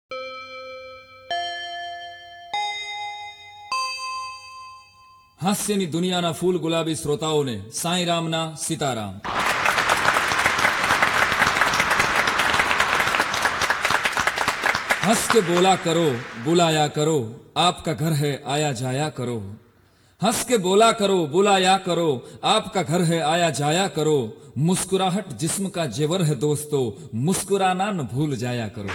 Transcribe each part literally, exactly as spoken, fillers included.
હાસ્યની દુનિયાના ફૂલ ગુલાબી શ્રોતાઓને સાંઈ રામના સીતારામ. हंस के बोला करो बुलाया करो आपका घर है आया जाया करो. हंस के बोला करो बुलाया करो आपका घर है आया जाया करो. मुस्कुराहट जिस्म का जेवर है दोस्तों मुस्कुराना न भूल जाया करो.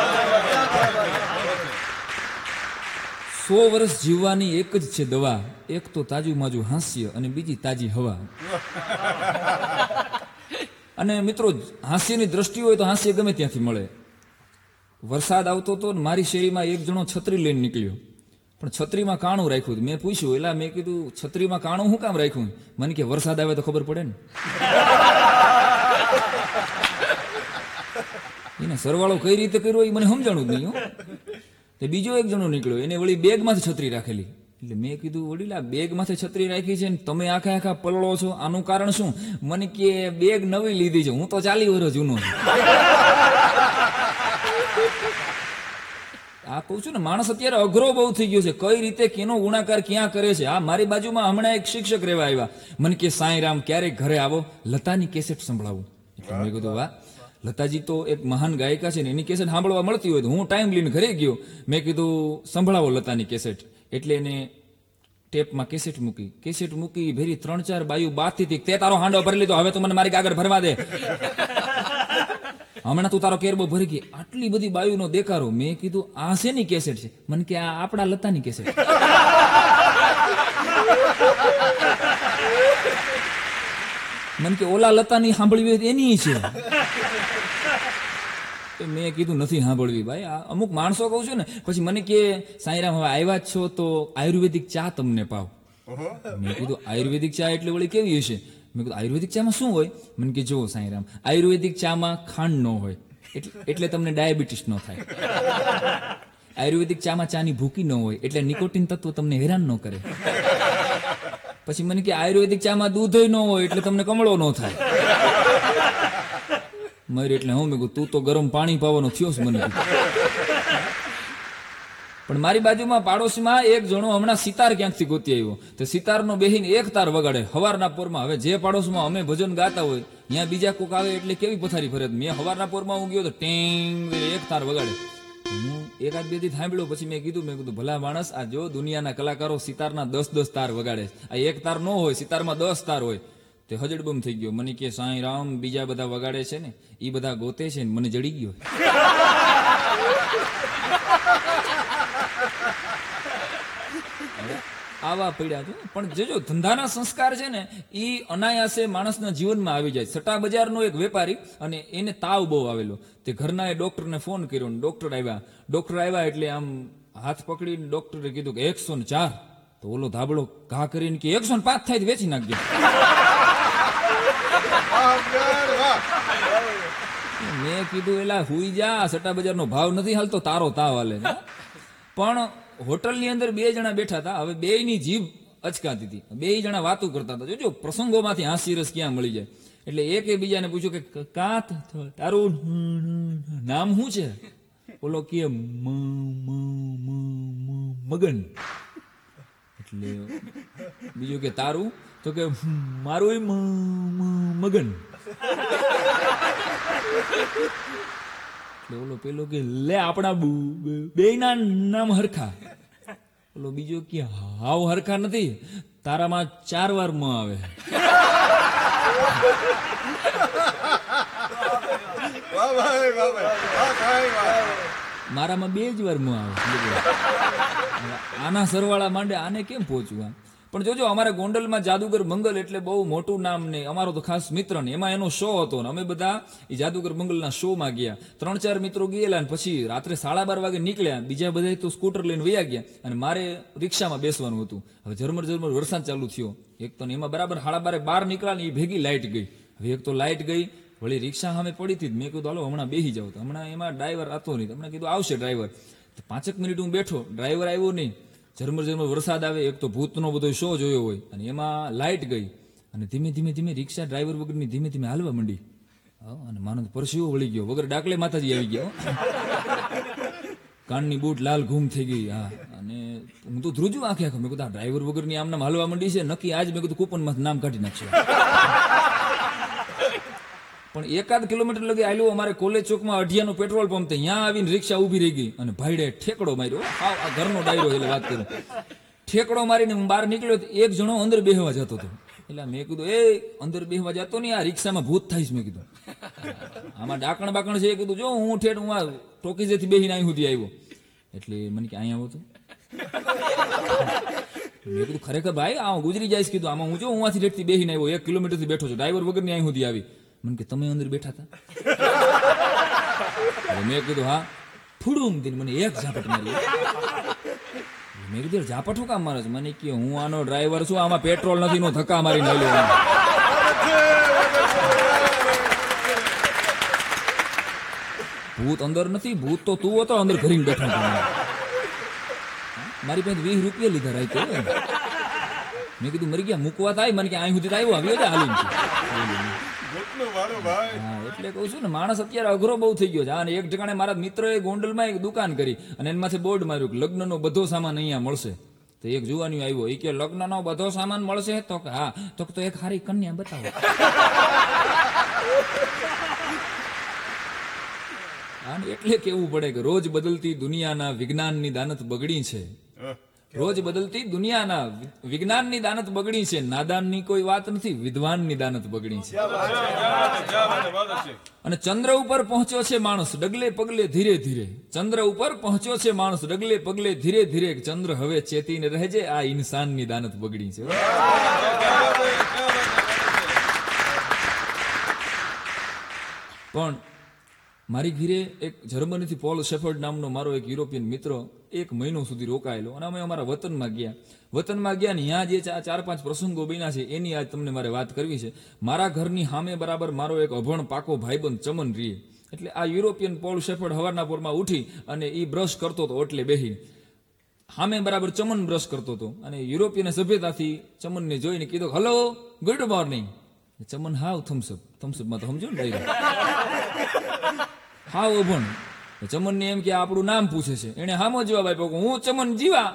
સો વર્ષ જીવવાની એક જ છે દવા, એક તો તાજુ માજુ હાસ્ય અને બીજી તાજી હવા. અને મિત્રો, હાસ્યની દ્રષ્ટિ હોય તો હાસ્ય ગમે ત્યાંથી મળે. વરસાદ આવતો હતો ને મારી શેરીમાં એક જણો છત્રી લઈને નીકળ્યો, પણ છત્રીમાં કાણું રાખ્યું. મેં પૂછ્યું, એલા મેં કીધું છત્રીમાં કાણું શું કામ રાખ્યું? મને કે વરસાદ આવે તો ખબર પડે ને. એને સરવાળો કઈ રીતે કર્યો એ મને સમજાણું જ નહીં. તે બીજો એક જણો નીકળ્યો, એને વળી બેગમાંથી છત્રી રાખેલી. એટલે મેં કીધું, વડીલા બેગ માથે છત્રી રાખી છે ને તમે આખા આખા પલળો છો, આનું કારણ શું? મને કે બેગ નવી લીધી છે, હું તો ચાલી વર્ષ જૂનો છું. આ કહું છું ને, માણસ અત્યારે અઘરો બહુ થઈ ગયો છે, કઈ રીતે કેનો ગુણાકાર ક્યાં કરે છે. આ મારી બાજુમાં હમણાં એક શિક્ષક રહેવા આવ્યા, મને કે સાંઈ રામ ક્યારેક ઘરે આવો, લતાની કેસેટ સંભળાવું. એટલે મેં કીધું વાહ, લતાજી તો એક મહાન ગાયિકા છે ને, એની કેસેટ સાંભળવા મળતી હોય તો હું ટાઈમ લઈને ઘરે ગયો. મેં કીધું સંભળાવો લતાની કેસેટ. એટલે એને ટેપમાં કેસેટ મૂકી, કેસેટ મૂકી ભેરી ત્રણ ચાર બાયું બાતી હતી. તે તારો હાંડો ભરી લીધો, હવે તું મને મારી આગળ ભરવા દે, હમણાં તું તારો કેરબો ભરી ગઈ. આટલી બધી બાયુનો દેખારો. મેં કીધું આ શેની કેસેટ છે? મને કે આ આપણા લતાની કેસેટ. મને કે ઓલા લતાની સાંભળવી હોય એની છે. મેં કીધું નથી સાંભળવી ભાઈ. આ અમુક માણસો કહું છું ને, પછી મને કે સાંઈરામ હવે આવ્યા છો તો આયુર્વેદિક ચા તમને પાવ. મેં કીધું આયુર્વેદિક ચા એટલે વળી કેવી હશે? મેં કીધું આયુર્વેદિક ચામાં શું હોય? મને કે જો સાંઈરામ, આયુર્વેદિક ચામાં ખાંડ ન હોય એટલે તમને ડાયાબિટીસ ન થાય. આયુર્વેદિક ચામાં ચાની ભૂકી ન હોય એટલે નિકોટિન તત્વ તમને હેરાન ન કરે. પછી મને કે આયુર્વેદિક ચામાં દૂધ ન હોય એટલે તમને કમળો ન થાય. મર એટલે હું મેં કીધું તું તો ગરમ પાણી પાવાનો થયો છે મને. પણ મારી બાજુમાં પાડોશમાં એક જણો હમણાં સિતાર ક્યાંકથી ગોતી આવ્યો. તો સિતારનો બેહીન એક તાર વગાડે હવારના પોરમાં. હવે જે પાડોશમાં અમે ભજન ગાતા હોય ત્યાં બીજા કોક આવે એટલે કેવી પથારી ફરે. મેં હવારના પોરમાં હું ગયો તો ટેંગ એક તાર વગાડે. હું એકાદ બે થી સાંભળ્યો, પછી મેં કીધું મેં કીધું ભલા માણસ, આ જો દુનિયાના કલાકારો સિતારના દસ દસ તાર વગાડે, આ એક તાર ન હોય, સિતારમાં દસ તાર હોય. તે હજડબમ થઈ ગયો. મને કે સાંઈ રામ બીજા બધા વગાડે છે ને એ બધા ગોતે છે ને મને જડી ગયો. આવા પડ્યા છે. પણ જે જો ધંધાના સંસ્કાર છે ને એ અનાયાસે માણસના જીવનમાં આવી જાય. સટ્ટા બજારનો એક વેપારી, અને એને તાવ બહુ આવેલો. તે ઘરના એ ડોક્ટરને ફોન કર્યો ને ડોક્ટર આવ્યા. ડોક્ટર આવ્યા એટલે આમ હાથ પકડીને ડોક્ટરે કીધું કે એકસો ને ચાર. તો ઓલો ધાબળો ઘા કરીને કે એકસો ને પાંચ થાય વેચી નાખજો. મેં કીધું એલા હુઈ જા, સટ્ટા બજારનો ભાવ નથી હાલતો, તારો તાવ હાલે. પણ હોટલની અંદર બે જણા બેઠા હતા. હવે બે ની જીભ અચકાતી હતી, બે જણા વાતો કરતા હતા. જોજો પ્રસંગોમાંથી હાસ્ય રસ ક્યાં મળી જાય. એટલે એક બીજાને પૂછ્યું કે કાત તારું નામ શું છે? ઓલો કે મગન. એટલે બીજું કે તારું? તો કે મારું મગન. એટલે ઓલો પેલો કે લે આપણા બે ના નામ હરખા. ઓલો બીજો કે હાવ હરખા નથી, તારામાં ચાર વાર મ આવે. મારામાં બે જ વાર મ આવે. આના સરવાળા માંડે આને કેમ પહોંચવું? પણ જોજો, અમારે ગોંડલમાં જાદુગર મંગલ એટલે બહુ મોટું નામ ને અમારો તો ખાસ મિત્ર ને એમાં એનો શો હતો ને અમે બધા એ જાદુગર મંગલના શો માં ગયા. ત્રણ ચાર મિત્રો ગયેલા ને પછી રાત્રે સાડા બાર વાગે નીકળ્યા. બીજા બધા તો સ્કૂટર લઈને વયા ગયા અને મારે રિક્ષામાં બેસવાનું હતું. હવે ઝરમર ઝરમર વરસાદ ચાલુ થયો એક તો, એમાં બરાબર સાડા બારે બાર નીકળ્યા ને એ ભેગી લાઇટ ગઈ. હવે એક તો લાઇટ ગઈ, વળી રિક્ષા સામે પડી હતી. મેં કીધું હાલો હમણાં બેસી જાવ. તો હમણાં એમાં ડ્રાઈવર હતો નહીં. હમણાં કીધું આવશે ડ્રાઈવર. તો પાંચેક મિનિટ હું બેઠો, ડ્રાઈવર આવ્યો નહીં. ઝરમર ઝરમર વરસાદ આવે, એક તો ભૂતનો બધો શો જોયો હોય અને એમાં લાઇટ ગઈ અને ધીમે ધીમે ધીમે રિક્ષા ડ્રાઈવર વગરની ધીમે ધીમે હાલવા માંડી. અને માનો પરસીઓ વળી ગયો, વગર ડાકલે માતાજી આવી ગયા. કાનની બૂટ લાલ ઘૂમ થઈ ગઈ. હા, અને હું તો ધ્રુજું આંખે આંખે. મેં કીધું આ ડ્રાઈવર વગરની આમ નામ હાલવા માંડી છે, નક્કી આજ મેં કીધું કૂપનમાં નામ કાઢી નાખશે. પણ એકાદ કિલોમીટર લગી આવેલું અમારે કોલેજ ચોકમાં અઢિયાનું પેટ્રોલ પંપ, ત્યાં આવીને રિક્ષા ઉભી રહી ગઈ અને ભાઈડે ઠેકડો માર્યો. આ ઘરનો ડાયરો એટલે વાત કરું. ઠેકડો મારીને હું બહાર નીકળ્યો, એક જણો અંદર બેહવા જતો હતો. એટલે મેં કીધું એ અંદર બેહવા જતો નહીં, આ રિક્ષામાં ભૂત થાય. મેં કીધું આમાં ડાકણ બાકણ છે. કીધું જો હું ઠેઠ હું આ ટોકીઝેથી બેહીને અહીં સુધી આવ્યો. એટલે મને કે અહીંયા આવો તો. મેં કીધું ખરેખર ભાઈ આ ગુજરી જઈશ. કીધું આમાં હું જો હું આથી ઠેઠથી બેહીને આવ્યો, એક કિલોમીટર થી બેઠો છું, ડ્રાઈવર વગરની અહીં સુધી આવી. મને કે તમે અંદર બેઠા હતા? મેં કીધું હા. ફૂડું મને એક ઝાપટ મારી. મેં કીધું ઝાપટ શું કામ મારે છે? મને કે હું આનો ડ્રાઈવર છું, આમાં પેટ્રોલ નથી, નો ધક્કા મારીને લઈ લેવાનો. ભૂત અંદર નથી, ભૂત તો તું હતો અંદર ઘરીને બેઠો. મારી પાસે વીસ રૂપિયા લીધા રાખ્યો. મેં કીધું મરી ગયા મૂકવા થાય. મને કે અહીં સુધી આવ્યો આવ્યો છે હાલી. હા, એટલે કહું છું ને માણસ અત્યારે અઘરો બહુ થઈ ગયો છે. અને એક ઠેકાણે મારા મિત્રએ ગોંડલમાં એક દુકાન કરી અને એમાંથી બોર્ડ માર્યું કે લગ્નનો બધો સામાન અહીંયા મળશે. તો એક જુવાની આવ્યો, એ કે લગ્નનો બધો સામાન મળશે? તો કે હા. તો તો એક હારી કન્યા બતાવો. અને એટલે કેવું પડે કે રોજ બદલતી દુનિયાના વિજ્ઞાનની દાનત બગડી છે. રોજ બદલતી દુનિયાના વિજ્ઞાનની દાનત બગડી છે. નાદાનની કોઈ વાત નથી, વિદ્વાનની દાનત બગડી છે. અને ચંદ્ર ઉપર પહોંચ્યો છે માણસ ડગલે પગલે ધીરે ધીરે. ચંદ્ર ઉપર પહોંચ્યો છે માણસ ડગલે પગલે ધીરે ધીરે. ચંદ્ર હવે ચેતીને રહેજે, આ ઇન્સાનની દાનત બગડી છે. પણ મારી ઘીરે એક જર્મનીથી પોલ શેફર્ડ નામનો મારો એક યુરોપિયન મિત્ર એક મહિનો સુધી રોકાયેલો. અને અમે અમારા વતનમાં ગયા. વતનમાં ગયા ને ત્યાં જે ચાર પાંચ પ્રસંગો બન્યા છે એની આજ તમને મારે વાત કરવી છે. મારા ઘરની સામે બરાબર મારો એક અભણ પાકો ભાઈબંધ ચમન રીએ. એટલે આ યુરોપિયન પોલ શેફર્ડ હવારના પોરમાં ઉઠી અને એ બ્રશ કરતો હતો. એટલે બેહી સામે બરાબર ચમન બ્રશ કરતો હતો. અને યુરોપિયન સભ્યતાથી ચમનને જોઈને કીધું hello good morning. Chaman have Thums Up. થમ્સઅપમાં તો સમજો ને ડાયરેક્ટ હાવ અભણ. ચમન ને એમ કે આપણું નામ પૂછે છે. એને હામો જવાબ આપ્યો કે હું ચમન જીવા.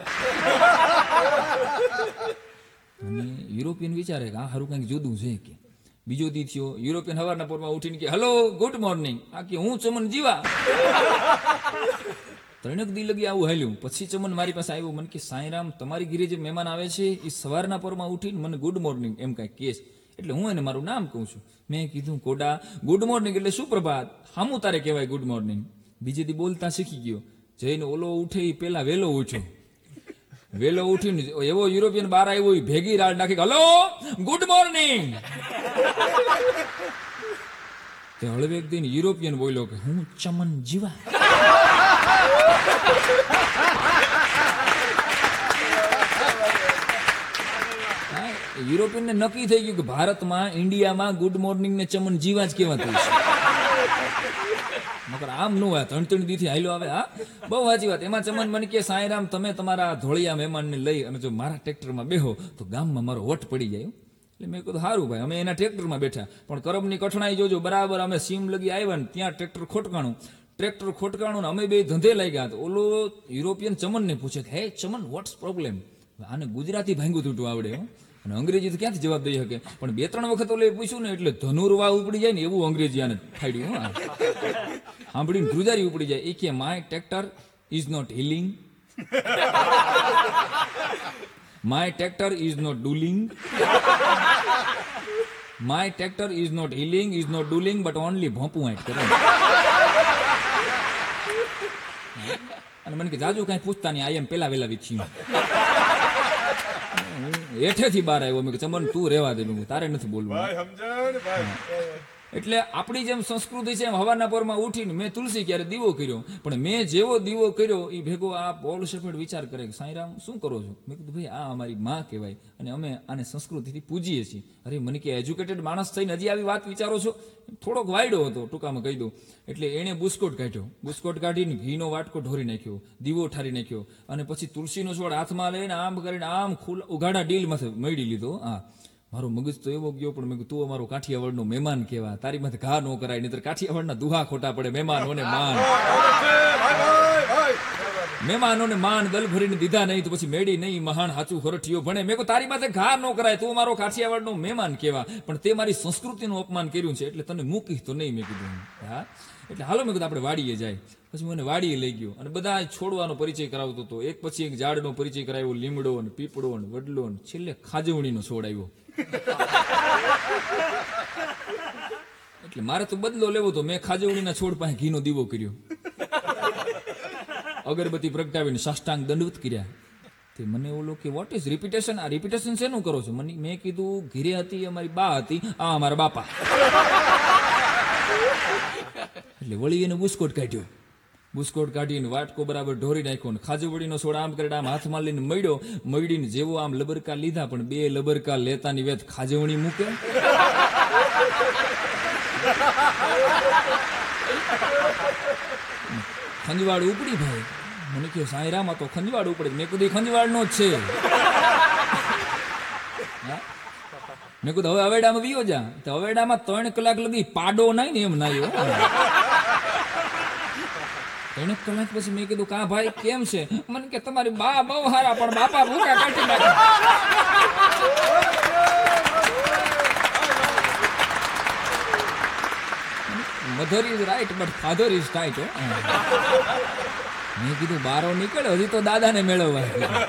અને યુરોપિયન વિચારે કે આ સારું કઈક જુદું છે. કે બીજો દી થયો, યુરોપિયન હવારના પોરમાં ઉઠીને કે હલો ગુડ મોર્નિંગ. આ કે હું ચમન જીવા. ત્રણેક દી લગી આવું હાલ્યું. પછી ચમન મારી પાસે આવ્યો. મને કે સાંઈરામ તમારી ઘરે જે મહેમાન આવે છે એ સવારના પોરમાં ઉઠીને મને ગુડ મોર્નિંગ એમ કઈ કેસ. એટલે હું એને મારું નામ કહું છું. મેં કીધું કોડા ગુડ મોર્નિંગ એટલે સુપ્રભાત, હામું તારે કહેવાય ગુડ મોર્નિંગ. બીજે દી બોલતા શીખી ગયો. જઈને ઓલો ઉઠે એ પેલા વેલો ઉઠ્યો. વેલો ઉઠીને એવો યુરોપિયન બહાર આવ્યો, ભેગી રાડ નાખી હલો ગુડ મોર્નિંગ. તે હળવે એક દિન યુરોપિયન બોલ્યો કે હું ચમન જીવા. યુરોપિયન ને નક્કી થઈ ગયું કે ભારતમાં ઇન્ડિયામાં ગુડ મોર્નિંગ ને ચમન જીવા જ કહેવાતું છે. મગર આમ નું હોય ત્રણ ત્રણ દીથી હાલ્યો આવે. હા બહુ સાચી વાત. એમાં ચમન મને કે સાંઈરામ તમે તમારા ધોળિયા મહેમાનને લઈ અને જો મારા ટ્રેક્ટરમાં બેહો તો ગામમાં મારો વટ પડી જાય. એટલે મેં કીધું સારું ભાઈ. અમે એના ટ્રેક્ટરમાં બેઠા. પણ કરમની કઠણાઈ જોજો. બરાબર અમે સીમ લગી આવ્યા ને ત્યાં ટ્રેક્ટર ખોટકાણું. ટ્રેક્ટર ખોટકાણું ને અમે બે ધંધે લઈ ગયા. તો ઓલો યુરોપિયન ચમનને પૂછે કે હે ચમન વોટ્સ પ્રોબ્લેમ. આને ગુજરાતી ભાંગું તૂટું આવડે હો. અને અંગ્રેજી તો ક્યાંથી જવાબ દઈ શકે. પણ બે ત્રણ વખત ઓલે પૂછ્યું ને એટલે ધનુર્વા ઉપડી જાય ને એવું અંગ્રેજી આને ફાડ્યું. સાંભળીને ધ્રુજારી ઉપડી જાય. એ કે my tractor is not hilling, my tractor is not dulling, my tractor is not hilling is not dulling but only ભોંપું આંટ કરે. અને મને કે જાજુ કઈ પૂછતા નહીં, આઈ એમ પેલા વેલા વિચ્યું. હેઠેથી બહાર આવ્યો. મેં ચમન તું રહેવા દે, તારે નથી બોલવું. એટલે આપણી જેમ સંસ્કૃતિ છે એમ હવાના પોરમાં ઉઠીને મેં તુલસી ક્યારે દીવો કર્યો. પણ મેં જેવો દીવો કર્યો એ ભેગો આ પોલ શેફર્ડ વિચાર કરે કે સાંઈરામ શું કરો છો? મેં કીધું ભાઈ આ અમારી માં કહેવાય અને અમે આને સંસ્કૃતિથી પૂજીએ છીએ. અરે મને કે એજ્યુકેટેડ માણસ થઈને હજી આવી વાત વિચારો છો? થોડોક વાયડો હતો ટૂંકામાં કહી દઉં. એટલે એણે બુસ્કોટ કાઢ્યો. બુસ્કોટ કાઢીને ઘીનો વાટકો ઢોરી નાખ્યો, દીવો ઠારી નાખ્યો અને પછી તુલસીનો છોડ હાથમાં લઈને આમ કરીને આમ ખુલ્લા ઉઘાડા ડીલમાંથી મળી લીધો. હા મારો મગજ તો એવો ગયો. પણ મેં કીધું તું અમારો કાઠિયાવાડનો મહેમાન કહેવા, તારી માથે ઘા ન કરાય, નહીતર કાઠિયાવાડના દુહા ખોટા પડે મહેમાન હોને માન. મહેમાનોને માન દલ ભરીને દીધા નહીં તો પછી મેળી નહીં મહાન હાચું હરઠિયો ભણે. મેં કહ્યું તારી માથે ઘા ન કરાય, તું મારો કાઠિયાવાડનો મહેમાન કેવા, પણ તે મારી સંસ્કૃતિનું અપમાન કર્યું છે એટલે તને મૂકી તો નહીં. મેં કીધું હા, એટલે હાલો મેં કીધું આપણે વાડીએ જાય. પછી મને વાડીએ લઈ ગયો અને બધા છોડવાનો પરિચય કરાવતો હતો. એક પછી એક ઝાડનો પરિચય કરાવ્યો, લીમડો ને પીપળો ને વડલો ને છેલ્લે ખાજવણીનો છોડ આવ્યો. એટલે મારે તો બદલો લેવો તો મેં ખાજવણીના છોડ પાસે ઘીનો દીવો કર્યો, અગરબત્તી પ્રગટાવીને સાષ્ટાંગ દંડવત કર્યા. તે મને ઓલો કે વોટ ઇઝ રિપીટેશન, આ રિપીટેશન શેનું કરો છો? મને મેં કીધું ઘીરે હતી અમારી બા હતી, આ અમારા બાપા. એટલે વળી એને બુસ્કોટ કાઢ્યો, બુસ્કોટ કાઢીને વાટકો બરાબર ઢોરી નાખ્યો ને ખાજવડીનો છોડ આમ કરીને આમ હાથમાં લઈને મળ્યો. મળીને જેવો આમ લબરકા લીધા, પણ બે લબરકા લેતાની વેત ખાજવણી મૂકે. ખંજવાડ ઉપડી ભાઈ. મને કહ્યું સાંઈરામાં તો ખંજવાડ ઉપડે. મેં કીધું ખંજવાડ નો જ છે. મેં કીધું હવે અવેડામાં વિયો જા. તો અવેડામાં ત્રણ કલાક લગી પાડો નહીં ને એમ નાયો. ત્રણ કલાક પછી મેં કીધું કા ભાઈ કેમ છે? મને કે તમારી બા બહુ હારા પણ બાપા ભૂકા કાઢી નાખે. Mother is right but father is tight. મેં કીધું બારો નીકળે, હજી તો દાદાને મેળવવા.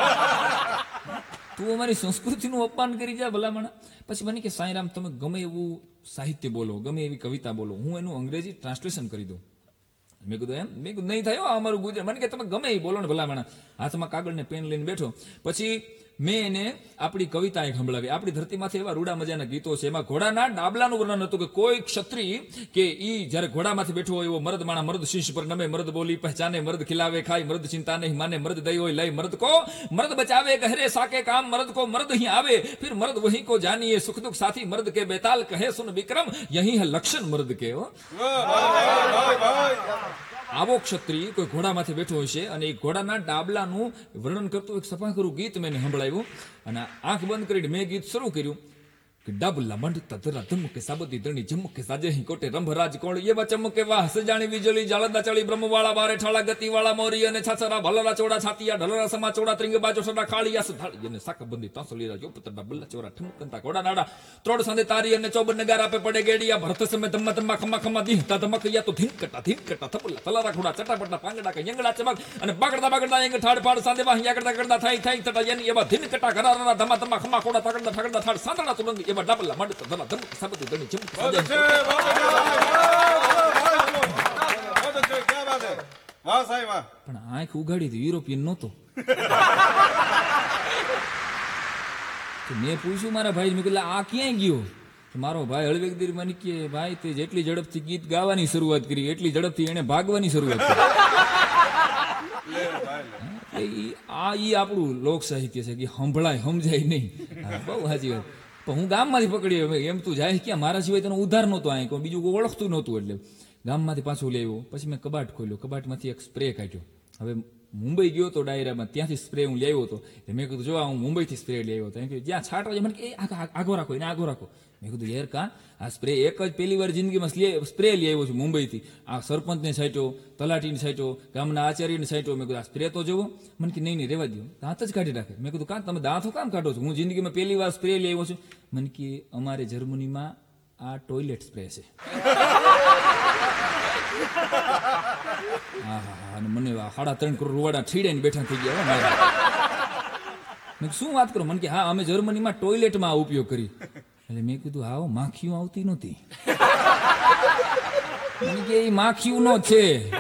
તું અમારી સંસ્કૃતિનું અપમાન કરી જા ભલામણ. પછી મને કે સાંઈરામ તમે ગમે એવું સાહિત્ય બોલો, ગમે એવી કવિતા બોલો, હું એનું અંગ્રેજી ટ્રાન્સલેશન કરી દઉં. મેં કીધું એમ? મેં કીધું નહીં થયો અમારું ગુજરાત. મને કે તમે ગમે એ બોલો ને ભલામણ. હાથમાં કાગળ ને પેન લઈને બેઠો. પછી મેં એને આપણી કવિતા એક સંભળાવી. આપણી ધરતીમાંથી એવા રૂડા મજાના ગીતો છે. એમાં ઘોડાના ડાબલાનું વર્ણન હતું કે કોઈ ક્ષત્રિય કે ઈ જયારે ઘોડામાંથી બેઠો હોય એવો મર્દ માણા, મર્દ શીશ પર નમે, મર્દ બોલી પહેચાને, મર્દ ખિલાવે ખાય, મર્દ ચિંતા નહીં માને, મર્દ દઈ હોય લઈ, મર્દ કો મર્દ બચાવે ગહરે સાકે કામ, મર્દ કો મર્દ અહીં આવે फिर मर्द वही को जानिए, सुख दुख साथी मर्द के बेताल कहे सुन विक्रम, यही है लक्षण मर्द के. આવો ક્ષત્રિય કોઈ ઘોડામાંથી બેઠો હોય છે અને એ ઘોડાના ડાબલાનું વર્ણન કરતું એક સફાકરું ગીત મેં સંભળાવ્યું. અને આંખ બંધ કરીને મેં ગીત શરૂ કર્યું કે ડાબલા મંડતા ધરા ધમકે સાબતી ધણી જમકે સાજે હી કોટે રંભરાજ કોળ એવા ચમકે વાહ સજાણી વીજળી જાળદા ચળી બ્રહ્મવાળા બારે ઠાળા ગતિવાળા મોરી અને છાછરા ભલરા ચોડા છાતિયા ઢલરા સમા ચોડા ત્રિંગ બાજો સડા ખાળિયા સધાળી અને સાકબંધી તાંસલીરા જોપતડા બલ્લા ચોરા ઠમકંતા ઘોડા નાડા ત્રોડ સાંધે તારી અને ચોબન નગાર આપે પડે ગેડિયા ભરત સમય ધમ્મા ધમ્મા ખમ્મા ખમ્મા દીહતા ધમકિયા તો ધીંકટા ધીંકટા થપલા તલારા ઘોડા ચટાપટા પાંગડા કે યંગડા ચમક અને બાગડતા બાગડતા યંગ ઠાડ પાડ સાંધે વાહ યાગડા કરતા થાય થાય તટા યની એવા ધીંકટા ઘરારા ધમ્મા ધમ્મા ખમ્મા ખોડા તગડતા ઠગડતા ઠાડ સાંધડા તુલંગ એવા ડાબલા મંડતા ધરા ધમક સાબતી ધણી જમક સાજે. પણ આંખ ઉગાડી હતી યુરોપિયન નહોતો. મેં પૂછ્યું મારા ભાઈ, મેં કીધું આ ક્યાંય ગયો? મારો ભાઈ હળવેકદીર મને કે ભાઈ તે જેટલી ઝડપથી ગીત ગાવાની શરૂઆત કરી એટલી ઝડપથી એને ભાગવાની શરૂઆત કરી. આ ઈ આપણું લોક સાહિત્ય છે કે સંભળાય સમજાય નહીં. બહુ સાચી વાત. પણ હું ગામમાંથી પકડી એમ તું જાય ક્યાં, મારા સિવાય તને ઉધાર નહોતો, અહીં કોઈ બીજું કોઈ ઓળખતું નહોતું. એટલે ગામમાંથી પાછું લઈ આવ્યો. પછી મેં કબાટ ખોલ્યો, કબાટમાંથી એક સ્પ્રે કાઢ્યો. હવે મુંબઈ ગયો હતો ડાયરામાં, ત્યાંથી સ્પ્રે હું લઈ આવ્યો હતો. મેં કીધું જો હું મુંબઈથી સ્પ્રે લઈ આવ્યો હતો. એમ કે જ્યાં છાંટવા મને કે આગો રાખો એને આગો રાખો. મેં કીધું યાર કા આ સ્પ્રે એક જ પહેલી વાર જિંદગીમાં સ્પ્રે લઈ આવ્યો છું મુંબઈથી. આ સરપંચને સાઈટ્યો, તલાટીને સાઈટ્યો, ગામના આચાર્યને સાઈટ્યો. મેં કીધું આ સ્પ્રે તો જુઓ. મને કે નહીં નહીં રહેવા દો, દાંત જ કાઢી રાખે. મેં કીધું કાં તમે દાંતો કામ કાઢો છો? હું જિંદગીમાં પહેલી વાર સ્પ્રે લઈ આવ્યો છું. મને કે અમારે જર્મનીમાં આ ટોયલેટ સ્પ્રે છે. હા હા હા. અને મને સાડા ત્રણ કરોડ રૂવાડા છીડે બેઠા થઈ ગયા. મેં શું વાત કરો? મને કે હા અમે જર્મનીમાં ટોયલેટમાં આ ઉપયોગ કરી. એટલે મેં કીધું હા માખીઓ આવતી નહોતી. મને કે એ માખીઓ નો છે.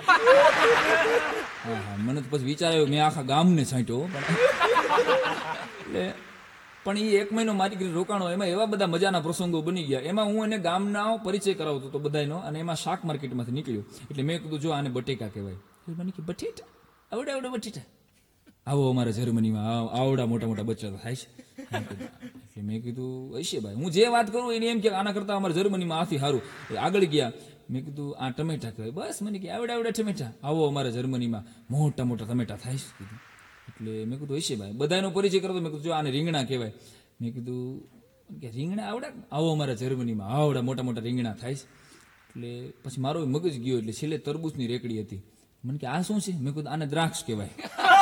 હા હા. મને તો પછી વિચાર આવ્યો, મેં આખા ગામને છાંટ્યો. એટલે પણ એ એક મહિનો મારી ઘરે રોકાણો. એમાં એવા બધા મજાના પ્રસંગો બની ગયા. એમાં હું એને ગામના પરિચય કરાવતો હતો બધાનો. અને એમાં શાક માર્કેટમાંથી નીકળ્યો. એટલે મેં કીધું જો આને બટેકા કહેવાય. એટલે મને કે બટેટા? આવડે આવડે બટેટા? આવો અમારા જર્મનીમાં આવડા મોટા મોટા બચ્ચા થાય છે. એટલે મેં કીધું હશે ભાઈ, હું જે વાત કરું એને એમ કે આના કરતા અમારા જર્મનીમાં આથી સારું. આગળ ગયા. મેં કીધું આ ટમેટા કહેવાય. બસ મને કે આવડે આવડે ટમેટા? આવો અમારા જર્મનીમાં મોટા મોટા ટમેટા થાય છે. કીધું એટલે મેં કીધું હશે ભાઈ. બધાનો પરિચય કરતો. મેં કીધું જો આને રીંગણા કહેવાય. મેં કીધું કે રીંગણા આવડે? આવો અમારા જર્મનીમાં આવડા મોટા મોટા રીંગણા થાય છે. એટલે પછી મારો મગજ ગયો. એટલે છેલ્લે તરબૂચની રેકડી હતી. મને કે આ શું છે? મેં કીધું આને દ્રાક્ષ કહેવાય.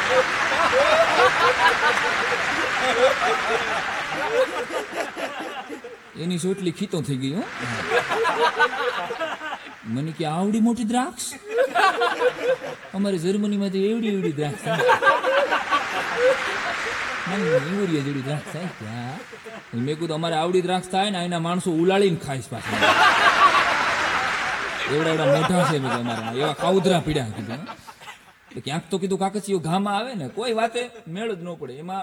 એની સોટલી ખીતો થઈ ગઈ. હો મને કે આવડી મોટી દ્રાક્ષ અમારે જર્મનીમાં તો એવડી એવડી દ્રાક્ષ થાય જેવડી દ્રાક્ષ થાય ત્યાં. મેં કીધું અમારે આવડી દ્રાક્ષ થાય ને એના માણસો ઉલાળીને ખાઈશ પાછા. એવડા એવડા મોઢા છે મેં અમારા એવા કાઉદરા પીડ્યા. કીધું ક્યાંક તો કીધું કાકચીઓ ઘામાં આવે ને કોઈ વાતે મેળ જ ન પડે. એમાં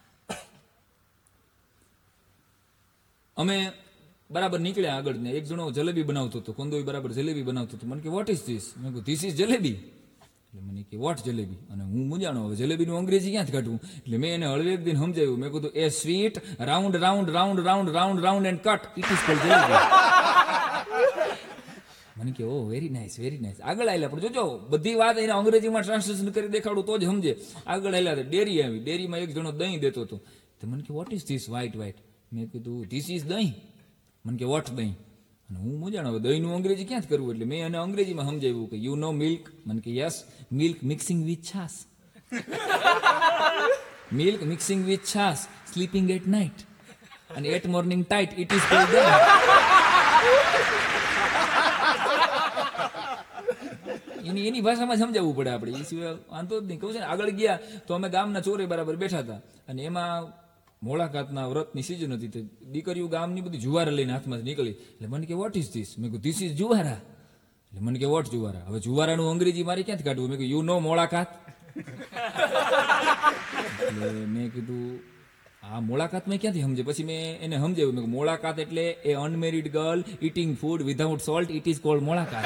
અમે બરાબર નીકળ્યા આગળ ને એક જણો જલેબી બનાવતો હતો. કોંદોઈ બરાબર જલેબી બનાવતો હતો. મને કે વોટ ઇઝ ધીસ? મેં કહ્યું ધીસ ઇઝ જલેબી. એટલે મને કે વોટ જલેબી? અને હું મૂંઝાણો હવે જલેબીનું અંગ્રેજી ક્યાંથી કાઢવું. એટલે મેં એને હળવે એક દિન સમજાવ્યું. મેં કીધું a sweet round round round round round round and cut it is called jalebi. મને કે oh very nice very nice. આગળ આવેલા પણ જોજો બધી વાત એને અંગ્રેજીમાં ટ્રાન્સલેશન કરી દેખાડું તો જ સમજે. આગળ આવેલા ડેરી આવી. ડેરીમાં એક જણો દહીં દેતો હતો. તો મને કે what is this white white? મેં કીધું ધીસ ઇઝ દહીં. મને કે વોટ દહીં? અને હું મજાનો હવે દહીંનું અંગ્રેજી ક્યાં જ કરવું. એટલે મેં એને અંગ્રેજીમાં સમજાવ્યું કે યુ નો મિલ્ક. મને કે yes milk mixing with chaas. Milk mixing with chaas sleeping at night અને at morning tight it is called dahi. એની એની ભાષામાં સમજાવવું પડે આપણે. એ સિવાય વાંધો જ નહીં. કહું છે ને આગળ ગયા તો અમે ગામના ચોરે બરાબર બેઠા હતા અને એમાં મોળાકાતના વ્રતની સિઝન હતી. તો દીકરીઓ ગામની બધી જુવારા લઈને હાથમાંથી નીકળી. એટલે મને કે વોટ ઇઝ ધીસ? મેં કહ્યું ધીસ ઇઝ જુવારા. એટલે મને કે વોટ જુવારા? હવે જુવારાનું અંગ્રેજી મારે ક્યાંથી કાઢવું? મેં કહ્યું યુ નો મોળાકાત. એટલે મેં કીધું આ મોળાકાત મેં ક્યાંથી સમજે? પછી મેં એને સમજાવ્યું. મેં મોળાકાત એટલે a unmarried girl eating food without salt it is called Molakat.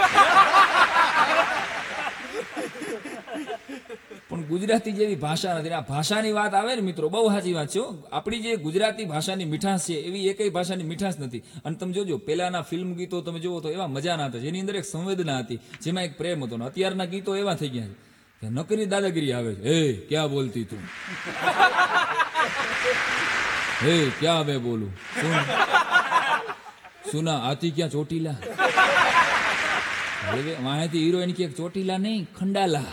પણ ગુજરાતી જેવી ભાષા નથી. આ ભાષાની વાત આવે ને મિત્રો બહુ સાચી વાત છે. આપણી જે ગુજરાતી ભાષાની મીઠાશ છે એવી એકેય ભાષાની મીઠાશ નથી. અને તમે જોજો પેલાના ફિલ્મ ગીતો તમે જોવો તો એવા મજા ના હતા જેની અંદર એક સંવેદના હતી, જેમાં એક પ્રેમ હતો. અત્યારના ગીતો એવા થઈ ગયા છે કે નકરી દાદાગીરી આવે છે. હે ક્યાં બોલતી તું? હે ક્યાં મેં બોલું? સુના આતી ક્યાં ચોટીલા? હવે વાહેથી હિરોઈન કે ચોટીલા નહીં ખંડાલા.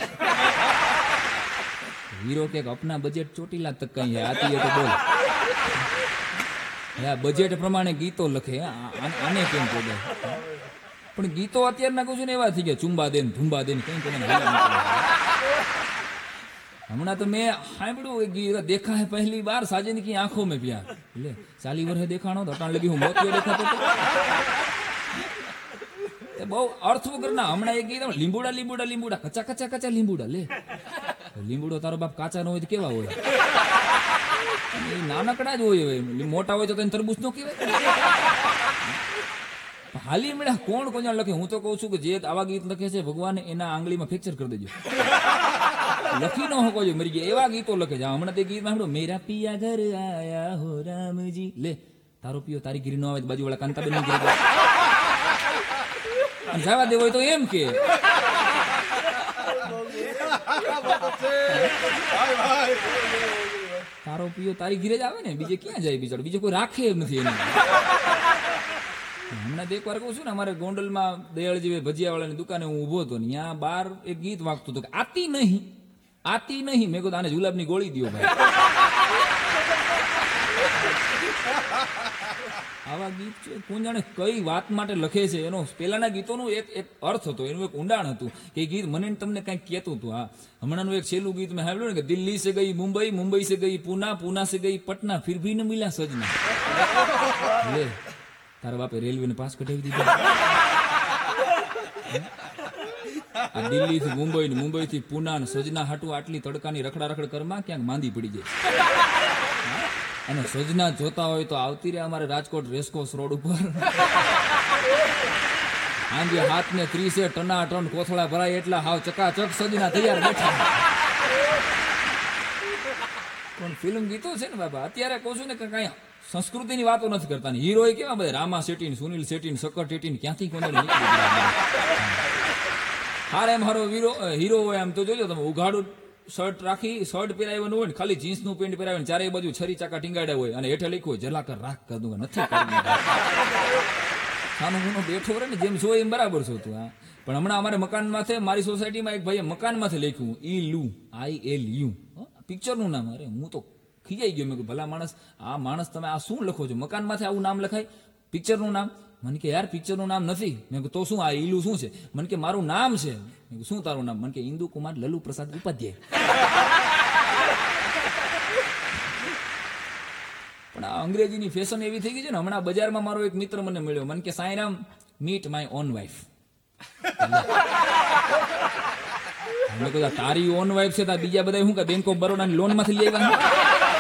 હીરો કે અપના બજેટ ચોટીલા તક કઈ આતી તો બોલ. બજેટ પ્રમાણે ગીતો લખે. આને કેમ બોલે? પણ ગીતો અત્યારના કહું છું ને એવા થઈ ગયા ચુંબા દેન ધુંબા દેન કઈ કઈ. હમણાં તો મેં સાંભળ્યું ગીત દેખા હે પહેલી બાર સાજન કી આંખો મેં પ્યાર. એટલે ચાલી વર્ષે દેખાણો તો અટાણ લગી હું મોતિયો દેખાતો હતો. બહુ અર્થ વગરના. હમણાં એક ગીત લીંબુડા લીંબુડા લીંબુડા કચા કચા કચા લીંબુડા. લે લીંબુડો તારો બાપ કાચા ન હોય તો કેવા હોય? એ નાનકડા જ હોય. મોટા હોય તો કઈ તરબૂચ નો કહેવાય. હાલી મળ્યા કોણ કોણ લખે? હું તો કઉ છું કે જે આવા ગીત લખે છે ભગવાન એના આંગળીમાં ફ્રેક્ચર કરી દેજો. લખી ન હોકો મરી ગયા એવા ગીતો લખે છે. હમણાં તે ગીત સાંભળો મેરા પિયા ઘર આયા હો રામજી. લે તારો પિયો તારી ગીરી નો આવે બાજુ વાળા કાંતાબેન ની ગીરી જવા દેવો હોય તો એમ કે તારો પિયો તારી ઘીરે જ આવે ને, બીજે ક્યાં જાય? બિચારો બીજો કોઈ રાખે એમ નથી એને. હમણાં એક વાર કહું છું ને અમારે ગોંડલમાં દયાળજી ભજીયા વાળાની દુકાને હું ઉભો હતો ને ત્યાં બાર એક ગીત વાગતું હતું કે આતી નહીં આતી નહીં. મેં કહ્યું આને જુલાબની ગોળી દો ભાઈ. આવા ગીત છે કોણ જાણે કઈ વાત માટે લખે છે. એનો પેલાના ગીતોનો એક એક અર્થ હતો, એનું એક ઊંડાણ હતું કે એ ગીત મને તમને કંઈક કહેતું હતું. હા હમણાંનું એક છેલ્લું ગીત મેં સાંભળ્યું ને કે દિલ્હી સે ગઈ મુંબઈ, મુંબઈ સે ગઈ પૂના, પૂના સે ગઈ પટના, ફિર ભી ન મિલા સजना. લે તારા બાપે રેલવે ને પાસ કઢાવી દીધો. આ દિલ્હી થી મુંબઈ ને મુંબઈ થી પૂના ને સજના હાટું આટલી તડકાની રખડા રખડ કરમાં ક્યાંક માંદી પડી જાય. અને સજના જોતા હોય તો આવતી રે અમારે રાજકોટ રેસકોર્સ રોડ ઉપર. આંજે હાથ ને ત્રીસે ટના ટન કોથળા ભરાય એટલા હાવ ચકાચક સજના તૈયાર બેઠા. પણ ફિલ્મ ગીતો છે ને બાબા અત્યારે કહું છું ને કે કઈ સંસ્કૃતિની વાતો નથી કરતા. હીરો કેવા બધા રામા શેટ્ટી, સુનિલ શેટ્ટી, શક્કર શેટ્ટી ક્યાંથી કોને નીકળી ગયા. હાર એમ હારો હીરો હીરો હોય એમ તો જોજો તમે ઉઘાડું શર્ટ રાખી શર્ટ પહેરાવ્યું હોય ને ખાલી જીન્સનું પેન્ટ પહેરાવ્યું ચારે બાજુ છરી ચાકા ટીંગાડ્યા હોય અને હેઠે લખ્યું હોય જલાકર રાખ કર દઉંગા. નથી સાનો ગુનો બેઠો રહે ને જેમ છો એમ બરાબર છો તું. હા પણ હમણાં અમારે મકાન માથે મારી સોસાયટીમાં એક ભાઈએ મકાન માથે લખ્યું ઈ લુ આઈ એલ યુ પિક્ચરનું નામ. અરે હું તો ખીજાઈ ગયો. મેં ભલા માણસ, આ માણસ તમે આ શું લખો છો? મકાન માથે આવું નામ લખાય, પિક્ચરનું નામ? મને કે યાર પિક્ચરનું નામ નથી. મેં કહ્યું તો શું આ ઈલું શું છે? મને કે મારું નામ છે. મેં કીધું શું તારું નામ? મને કે ઇન્દુ કુમાર લલુ પ્રસાદ ઉપાધ્યાય. પણ આ અંગ્રેજીની ફેશન એવી થઈ ગઈ છે ને. હમણાં બજારમાં મારો એક મિત્ર મને મળ્યો. મને કે Sairam meet my own wife. મેં કહ્યું તારી ઓન વાઇફ છે, બીજા બધા શું કે બેંક ઓફ બરોડાની લોન માંથી લઈ આવ્યા?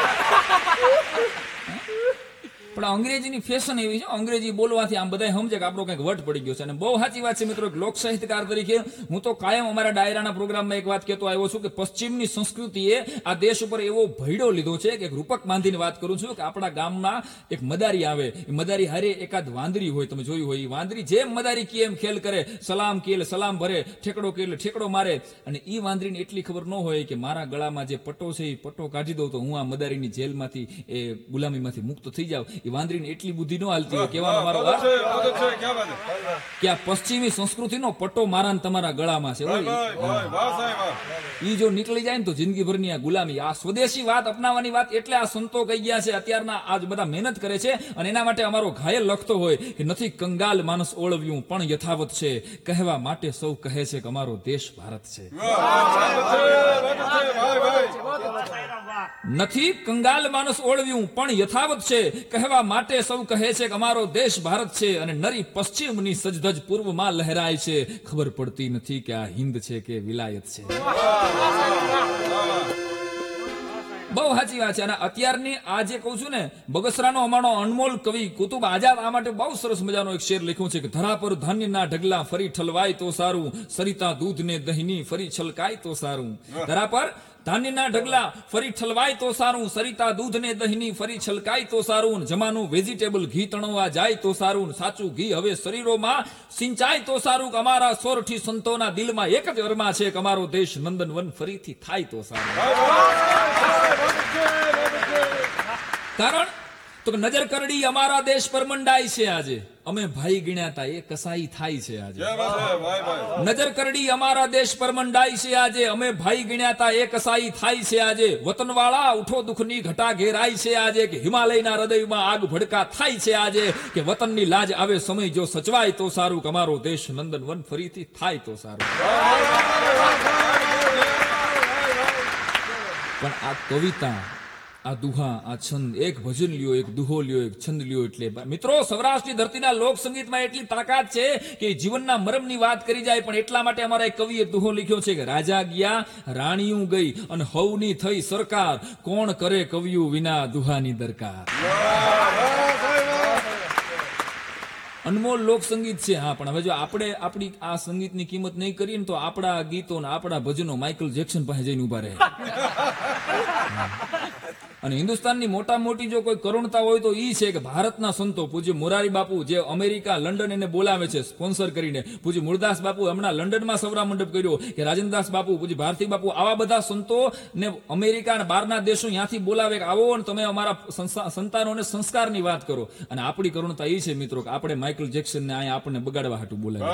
પણ અંગ્રેજીની ફેશન એવી છે, અંગ્રેજી બોલવાથી આમ બધા સમજે કે આપણો કંઈક વટ પડી ગયો છે. અને બહુ સાચી વાત છે મિત્રો. લોક સાહિત્યકાર તરીકે હું તો કાયમ અમારા ડાયરાના પ્રોગ્રામમાં એક વાત કહેતો આવ્યો છું કે પશ્ચિમની સંસ્કૃતિએ આ દેશ ઉપર એવો ભયડો લીધો છે કે રૂપક બાંધીને વાત કરું છું કે આપણા ગામમાં એક મદારી આવે, એ મદારી હારે એકાદ વાંદરી હોય, તમે જોયું હોય, એ વાંદરી જેમ મદારી કે એમ ખેલ કરે, સલામ કે સલામ ભરે, ઠેકડો કે ઠેકડો મારે. અને એ વાંદરીને એટલી ખબર ન હોય કે મારા ગળામાં જે પટ્ટો છે એ પટ્ટો કાઢી દઉં તો હું આ મદારીની જેલમાંથી, એ ગુલામીમાંથી મુક્ત થઈ જાઉં. એ વાંદરીને એટલી બુદ્ધિ ન હાલતી હોય. કહેવાનો મારો અર્થ કે આ પશ્ચિમી સંસ્કૃતિનો પટ્ટો મારા તમારા ગળામાં છે. ઈ જો નીકળી જાય ને તો જિંદગીભરની આ ગુલામી. આ સ્વદેશી વાત અપનાવવાની વાત એટલે આ સંતો કહી ગયા છે. અત્યારના આજ બધા મહેનત કરે છે અને એના માટે અમારો ઘાયલ લખતો હોય કે નથી કંગાલ માનસ ઓળવ્યું પણ યથાવત છે, કહેવા માટે સૌ કહે છે કે અમારો દેશ ભારત છે. નથી કંગાલ માનસ ઓળવ્યું પણ યથાવત છે, કહેવા માટે સૌ કહે છે કે અમારો દેશ ભારત છે. અને નરી પશ્ચિમની સજધજ પૂર્વમાં લહેરાય છે, ખબર પડતી નથી કે આ હિન્દ છે કે વિલાયત છે. બહુ સાચી વાત છે. અને અત્યારની આ જે કહું છું ને, બગસરાનો અમારો અનમોલ કવિ કુતુબ આઝાદ આ માટે બહુ સરસ મજાનો એક શેર લખ્યો છે કે ધરા પર ધાન્યના ઢગલા ફરી ઠલવાય તો સારું, સરિતા દૂધ ને દહીંની ફરી છલકાય તો સારું. ધરા પર ધાન્યના ઢગલા ફરી ઠલવાય તો સારું, સરિતા દૂધ ને દહીંની ફરી છલકાય તો સારું, જમાનું વેજીટેબલ ઘી તણવા જાય તો સારું, સાચું ઘી હવે શરીરોમાં સિંચાય તો સારું, કે અમારા સોરઠી સંતોના દિલમાં એક જ અરમા છે કે અમારો દેશ નંદનવન ફરીથી થાય તો સારું. કારણ તો નજર કરડી અમારા દેશ પર મંડાય છે આજે, અમે ભાઈ ગણ્યાતા એ કસાઈ થાય છે આજે. નજર કરડી અમારા દેશ પર મંડાય છે આજે, અમે ભાઈ ગણ્યાતા એ કસાઈ થાય છે આજે. વતનવાળા ઉઠો દુઃખની ઘટા ઘેરાય છે આજે, કે હિમાલયના હૃદયમાં આગ ભડકા થાય છે આજે, કે વતનની લાજ આવે સમય જો સચવાય તો સારું, કે અમારો દેશ નંદનવન ફરીથી થાય તો સારું. પણ આ કવિતા, આ દુહા, આ છંદ, એક ભજન લ્યો, એક દુહો લ્યો, એક છંદ લ્યો, એટલે મિત્રો સૌરાષ્ટ્રની ધરતીના લોક સંગીતમાં એટલી તાકાત છે કે જીવનના મરમની વાત કરી જાય. પણ એટલા માટે અમારા એક કવિએ દુહો લખ્યો છે કે રાજા ગયા રાણીયું ગઈ અને હવની થઈ સરકાર, કોણ કરે કવિયું વિના દુહાની દરકાર. અનમોલ લોક સંગીત છે. હા, પણ હવે જો આપણે આપણી આ સંગીતની કિંમત નહીં કરીએ ને તો આપણા ગીતો ને આપણા ભજનો માઇકલ જેક્સન પાસે જઈને ઉભા રહે. અને હિન્દુસ્તાનની મોટા મોટી જો કોઈ કરુણતા હોય તો ઈ છે કે ભારતના સંતો પૂજ્ય મોરારી બાપુ જે અમેરિકા લંડન એને બોલાવે છે સ્પોન્સર કરીને, પૂજ્ય મુરદાસ બાપુ હમણાં લંડનમાં સૌરા મંડપ કર્યો, કે રાજેન્દ્રદાસ બાપુ, પૂજ્ય ભારતી બાપુ, આવા બધા સંતો ને અમેરિકા અને બહારના દેશો ત્યાંથી બોલાવે કે આવો ને તમે અમારા સંતાનોને સંસ્કારની વાત કરો. અને આપણી કરુણતા એ છે મિત્રો કે આપણે માઇકલ જેક્સન ને અહીંયા આપણને બગાડવા હાટું બોલાવે.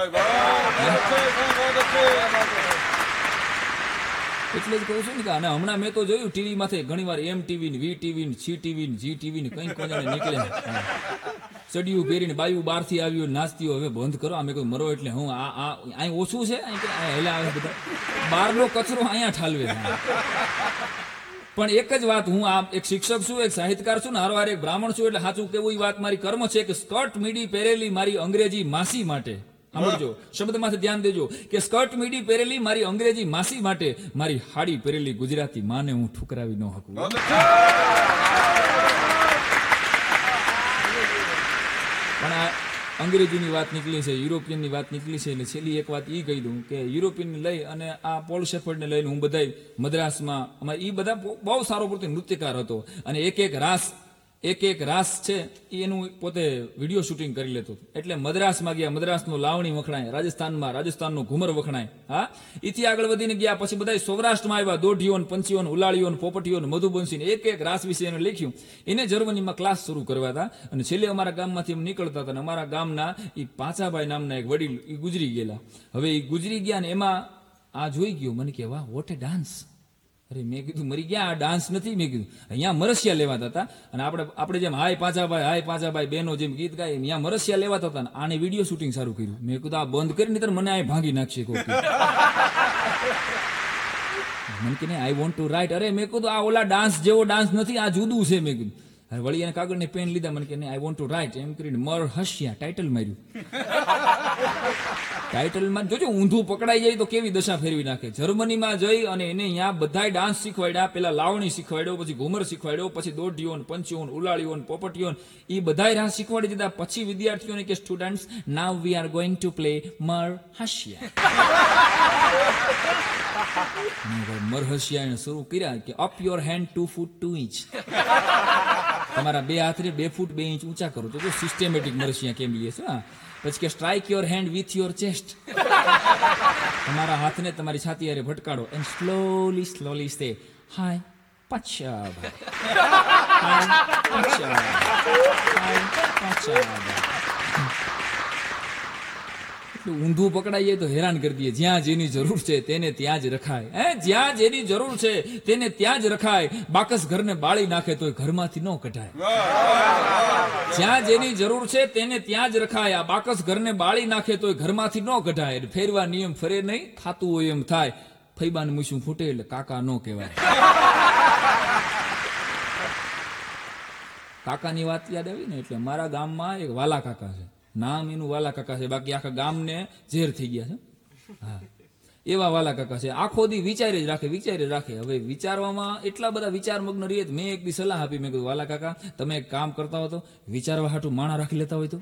એટલે જ કહું છું ને કે અને હમણાં મેં તો જોયું ટીવી માંથી ઘણી વાર M TV V TV C TV Zee TV ને કઈ કોઈને નીકળે ચડિયું પહેરીને બાયું બહારથી આવ્યું નાસ્તીઓ હવે બંધ કરો. અમે કોઈ મરો એટલે હું આ આ અહીં ઓછું છે, હેલા આવે બધા બહારનો કચરો અહીંયા ઠાલવે. પણ એક જ વાત, હું આ એક શિક્ષક છું, એક સાહિત્યકાર છું ને હારવાર એક બ્રાહ્મણ છું, એટલે સાચું કેવું એ વાત મારી કર્મ છે કે સ્કર્ટ મીડી પહેરેલી મારી અંગ્રેજી માસી માટે, સાંભળજો શબ્દમાંથી ધ્યાન દેજો, કે સ્કર્ટ મીડી પહેરેલી મારી અંગ્રેજી માસી માટે મારી હાડી પહેરેલી ગુજરાતી માને હું ઠુકરાવી ન શકું. પણ આ અંગ્રેજીની વાત નીકળી છે, યુરોપિયનની વાત નીકળી છે, એટલે છેલ્લી એક વાત એ કહી દઉં કે યુરોપિયન લઈ અને આ પોલ શેફર્ડને લઈને હું બધા મદ્રાસમાં, અમારે એ બધા બહુ સારો પૂરતો નૃત્યકાર હતો અને એક એક રાસ એક એક રાસ છે એ એનું પોતે વિડીયો શૂટિંગ કરી લેતો હતો. એટલે મદ્રાસમાં ગયા, મદ્રાસનું લાવણી વખણાય, રાજસ્થાનમાં રાજસ્થાનનું ઘુમર વખણાય. હા, એથી આગળ વધીને ગયા પછી બધા સૌરાષ્ટ્રમાં આવ્યા, દોઢીઓ, પંચીઓ, ઉલાળીઓ, પોપટીઓ, મધુબંસી, એક એક રાસ વિશે એને લખ્યું. એને જર્મનીમાં ક્લાસ શરૂ કરવા હતા અને છેલ્લે અમારા ગામમાંથી એમ નીકળતા હતા અને અમારા ગામના એ પાંચાભાઈ નામના એક વડીલ એ ગુજરી ગયેલા. હવે એ ગુજરી ગયા ને એમાં આ જોઈ ગયો, મને કે વાહ વોટ એ ડાન્સ. અરે મેં કીધું મરી ગયા, આ ડાન્સ નથી. મેં કીધું અહીંયા મરસિયા લેવાતા હતા અને આપણે આપણે જેમ હાય પાંચાભાઈ હાય પાંચાભાઈ બહેનો જેમ ગીત ગાય અહીંયા મરસિયા લેવાતા હતા ને આને વિડીયો શૂટિંગ સારું કર્યું. મેં કીધું આ બંધ કરીને ત્યારે મને આ ભાંગી નાખશે કોઈ. મને કે આઈ વોન્ટ ટુ રાઇટ. અરે મેં કીધું આ ઓલા ડાન્સ જેવો ડાન્સ નથી, આ જુદું છે. મેં કીધું હવે વળી એને કાગળની પેન લીધા. મને કે આઈ વોન્ટ ટુ રાઇટ એમ કરીને મર હસ્યા ટાઇટલ માર્યું. ટાઇટલમાં જોજો ઊંધું પકડાઈ જાય તો કેવી દશા ફેરવી નાખે. જર્મનીમાં જઈ અને એને અહીંયા બધાય ડાન્સ શીખવાડ્યા. પેલા લાવણી શીખવાડ્યો, પછી ઘુમર શીખવાડ્યો, પછી દોઢીઓ, પંચીઓ, ઉલાળીઓ, પોપટીઓ એ બધાય રાસ શીખવાડી દીધા. પછી વિદ્યાર્થીઓને કે students now we are going to play મર હસ્યા. મર હસ્યા શરૂ કર્યા કે up your hand two foot two inch. તમારા બે હાથને બે ફૂટ બે ઇંચ ઊંચા કરો તો સિસ્ટેમેટિક મરસિયા કેમ લે છે. પછી કે strike your hand with your chest. તમારા હાથને તમારી છાતી હારે ભટકાડો એન્ડ સ્લોલી સ્લોલી સે હાય પાંચાભાઈ, હાય પાંચાભાઈ, હાય પાંચાભાઈ. ઊંધું પકડાઈ જાય તો હેરાન કરી દઈએ. જ્યાં જેની જરૂર છે તેને ત્યાં જ રખાય. હે જ્યાં જેની જરૂર છે તેને ત્યાં જ રખાય. બાકસ ઘરને બાળી નાખે તો ઘરમાંથી ન કઢાય. જ્યાં જેની જરૂર છે તેને ત્યાં જ રખાય. આ બાકસ ઘરને બાળી નાખે તો ઘરમાંથી ન કઢાય. ફેરવા નિયમ ફરે નહીં, થાતું હોય એમ થાય. ફૈબાને મૂછું ફૂટે એટલે કાકા ન કહેવાય. કાકાની વાત યાદ આવી ને એટલે મારા ગામમાં એક વાલા કાકા છે. નામ એનું વાલા કાકા છે, બાકી આખા ગામને ઝેર થઈ ગયા છે. હા, એવા વાલા કાકા છે. આખો દી વિચારે જ રાખે, વિચારે જ રાખે. હવે વિચારવામાં એટલા બધા વિચાર મગ્ન રહીએ. મેં એક દી સલાહ આપી. મેં કીધું વાલા કાકા તમે એક કામ કરતા હો તો વિચારવા હાટું માણા રાખી લેતા હોય તો.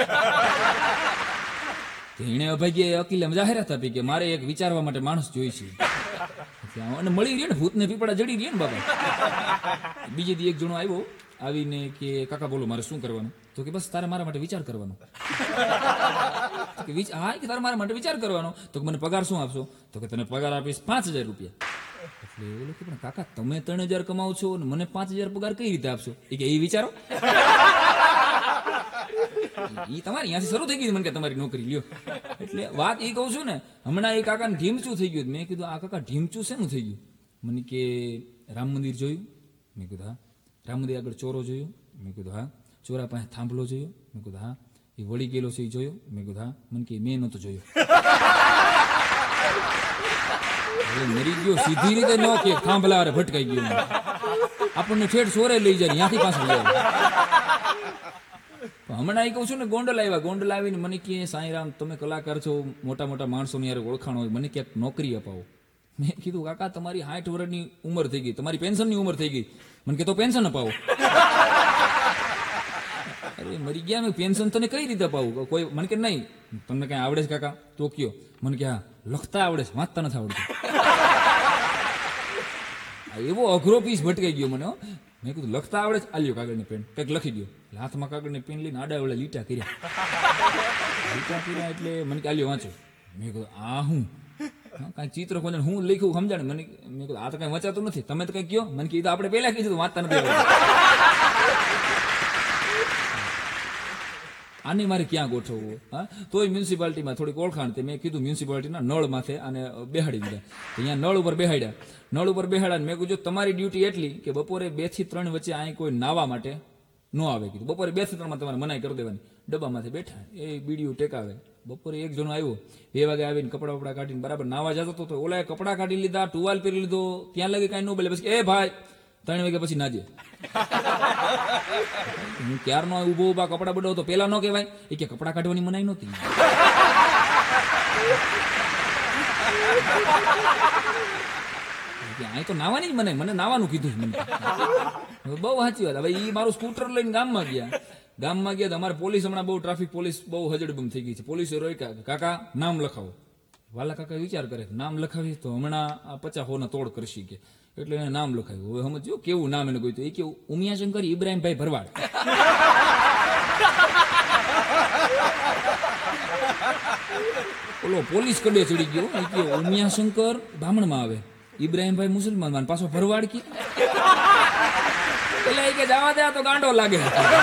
એને અભાગ્ય અકીલે જાહેરાત આપી કે મારે એક વિચારવા માટે માણસ જોઈ છે અને મળી રહે ને ભૂતને પીપળા જડી રહે ને બાબા. બીજે દી એક જણો આવ્યો આવીને કે કાકા બોલો મારે શું કરવાનું. તો કે બસ તારે મારા માટે વિચાર કરવાનો. હા કે તારે મારા માટે વિચાર કરવાનો. તો મને પગાર શું આપશો. તો કે તને પગાર આપીશ પાંચ હજાર રૂપિયા. એટલે એવું કે પણ કાકા તમે ત્રણ હજાર કમાવ છો અને મને પાંચ હજાર પગાર કઈ રીતે આપશો. એ કે એ વિચારો. એ તમારી અહીંયાથી શરૂ થઈ ગઈ. મને કે તમારી નોકરી લ્યો. એટલે વાત એ કહું છું ને, હમણાં એ કાકાને ઢીમચું થઈ ગયું. મેં કીધું આ કાકા ઢીમચું શેનું થઈ ગયું. મને કે રામ મંદિર જોયું. મેં કીધું હા. રામ મંદિર આગળ ચોરો જોયો. મેં કીધું હા. ચોરા પાસે થાંભલો જોયો. મેં કીધું હા. એ વળી ગયેલો છે એ જોયો. મેં કીધું હા. મને કે મેં નહોતો જોયો. મરી ગયો સીધી રીતે ન કે થાંભલા ભટકાઈ ગયો. આપણને ઠેઠ ચોરે લઈ જાય ત્યાંથી પાછા લઈ આવે. હમણાં એ કહું છું ને ગોંડલ આવ્યા. ગોંડલ આવીને મને કહે સાંઈરામ તમે કલાકાર છો, મોટા મોટા માણસોની યાર ઓળખાણ હોય, મને ક્યાંક નોકરી અપાવો. મેં કીધું કાકા તમારી સાઠ વર્ષની ઉંમર થઈ ગઈ, તમારી પેન્શનની ઉંમર થઈ ગઈ. મને કે તો પેન્શન અપાવો. અરે મરી ગયા મેં પેન્શન તને કઈ રીતે અપાવું. કોઈ મને કે નહીં તમને કઈ આવડે છે કાકા. તો કયો. મને કે હા લખતા આવડે છે, વાંચતા નથી આવડતું. એવો અઘરો પીસ ભટકાઈ ગયો મને. મેં કીધું લખતા આવડે છે, આલ્યો કાગળની પેન કંઈક લખી દો. હાથમાં કાગળની પેન લઈને આડા વડે લીટા કર્યા. લીટા કર્યા એટલે મને કે આલ્યો વાંચો. મેં કીધું આ હું કાંઈ ચિત્ર ખોજણ હું લખ્યું સમજાણ. મને મેં કીધું આ તો કઈ વંચાતું નથી, તમે તો કઈ કયો. મને કીધું આપણે પહેલા કીધું વાંચતા નથી. આની મારે ક્યાં ગોઠવવું. હા તોય મ્યુનિસિપાલિટીમાં થોડીક ઓળખાણ તે મેં કીધું મ્યુનિસિપાલિટીના નળ માથે અને બેહાડી દીધા. અહીંયા નળ ઉપર બેહાડ્યા. નળ ઉપર બેહાડ્યા. મેં કીધું તમારી ડ્યુટી એટલી કે બપોરે બે થી ત્રણ વચ્ચે અહીં કોઈ નાવા માટે ન આવે. કીધું બપોરે બે થી ત્રણમાં તમારે મનાઈ કરી દેવાની. ડબ્બામાંથી બેઠા એ બીડીયું ટેકાવે. બપોરે એક જણો આવ્યો બે વાગે આવીને કપડા વપડા કાઢીને બરાબર નાવા જતો હતો. ઓલાએ કપડા કાઢી લીધા, ટુવાલ પહેરી લીધો, ત્યાં લગી કાંઈ ન બોલે. પછી એ ભાઈ ત્રણ વાગે પછી નાજે. હું ક્યારનો ઉભો ઉભા કપડા બદલો તો પેલા ન કહેવાય એ કે કપડા કાઢવાની મનાઈ નહોતી. અહીં તો નાવાની જ મને મને નાવાનું કીધું છે. મને બહુ સાચી વાત. હવે એ મારું સ્કૂટર લઈને ગામમાં ગયા. ગામમાં ગયા તો અમારે પોલીસ હમણાં બહુ ટ્રાફિક પોલીસ બહુ હજડબમ થઈ ગઈ છે. પોલીસે રોક્યા કાકા નામ લખાવો. વાલા કાકા વિચાર કરે નામ લખાવી તો હમણાં આ પચાસ હોના તોડ કરશી કે એટલે એને નામ લખાવ્યું. હવે સમજો કેવું નામ એને કહ્યું, એ કે ઉમિયાશંકર ઇબ્રાહીમભાઈ ભરવાડ. ઓલો પોલીસ કડે ચડી ગયો, એ કે ઉમિયાશંકર બ્રાહ્મણમાં આવે, ઇબ્રાહીમભાઈ મુસલમાન, પાછો ભરવાડ કે એટલે એ કે જવા દે તો ગાંડો લાગે.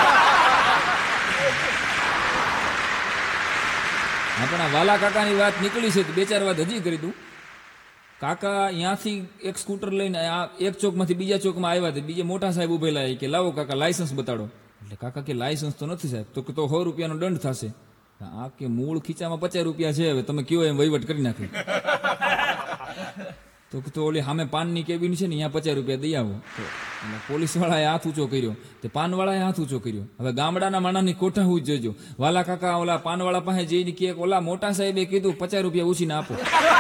આપણા વાલા કાકાની વાત નીકળી છે, બે ચાર વાત હજી કરી દઉં. કાકા અહીંયાથી એક સ્કૂટર લઈને આ એક ચોકમાંથી બીજા ચોકમાં આવ્યા હતા, બીજે મોટા સાહેબ ઉભેલા કે લાવો કાકા લાયસન્સ બતાડો. એટલે કાકા કે લાયસન્સ તો નથી સાહેબ. તો કે તો સો રૂપિયાનો દંડ થશે. આ કે મૂળ ખીચામાં પચાસ રૂપિયા છે, હવે તમે કયો એમ વહીવટ કરી નાખ્યો. તો તો ઓલી સામે પાનની કેબિન છે ને, અહીંયા પચાસ રૂપિયા દઈ આવો. એટલે પોલીસ વાળાએ હાથ ઊંચો કર્યો, તે પાનવાળાએ હાથ ઊંચો કર્યો. હવે ગામડાના માણાની કોઠા હું જ જોજો. વાલા કાકા ઓલા પાનવાળા પાસે જઈને કે ઓલા મોટા સાહેબે કીધું પચાસ રૂપિયા ઉછીને આપો.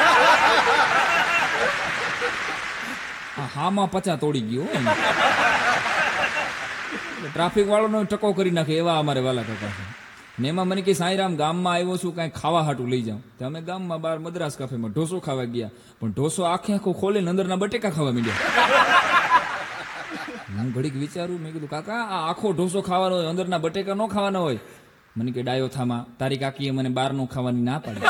હામાં પચા તોડી ગયો. ટ્રાફિક વાળાનો ટકો કરી નાખે એવા અમારે વાલા કાકા છે. ને એમાં મને કે સાંઈરામ ગામમાં આવ્યો છું, કાંઈ ખાવા હાટું લઈ જાઉં. તો અમે ગામમાં બહાર મદ્રાસ કાફેમાં ઢોસો ખાવા ગયા, પણ ઢોસો આખે આખો ખોલીને અંદરના બટેકા ખાવા માંડ્યા. હું ઘડીક વિચારું, મેં કીધું કાકા આ આખો ઢોસો ખાવાનો હોય, અંદરના બટેકા ન ખાવાના હોય? મને કે ડાયો થામાં તારી કાકીએ મને બહારનું ખાવાની ના પાડી.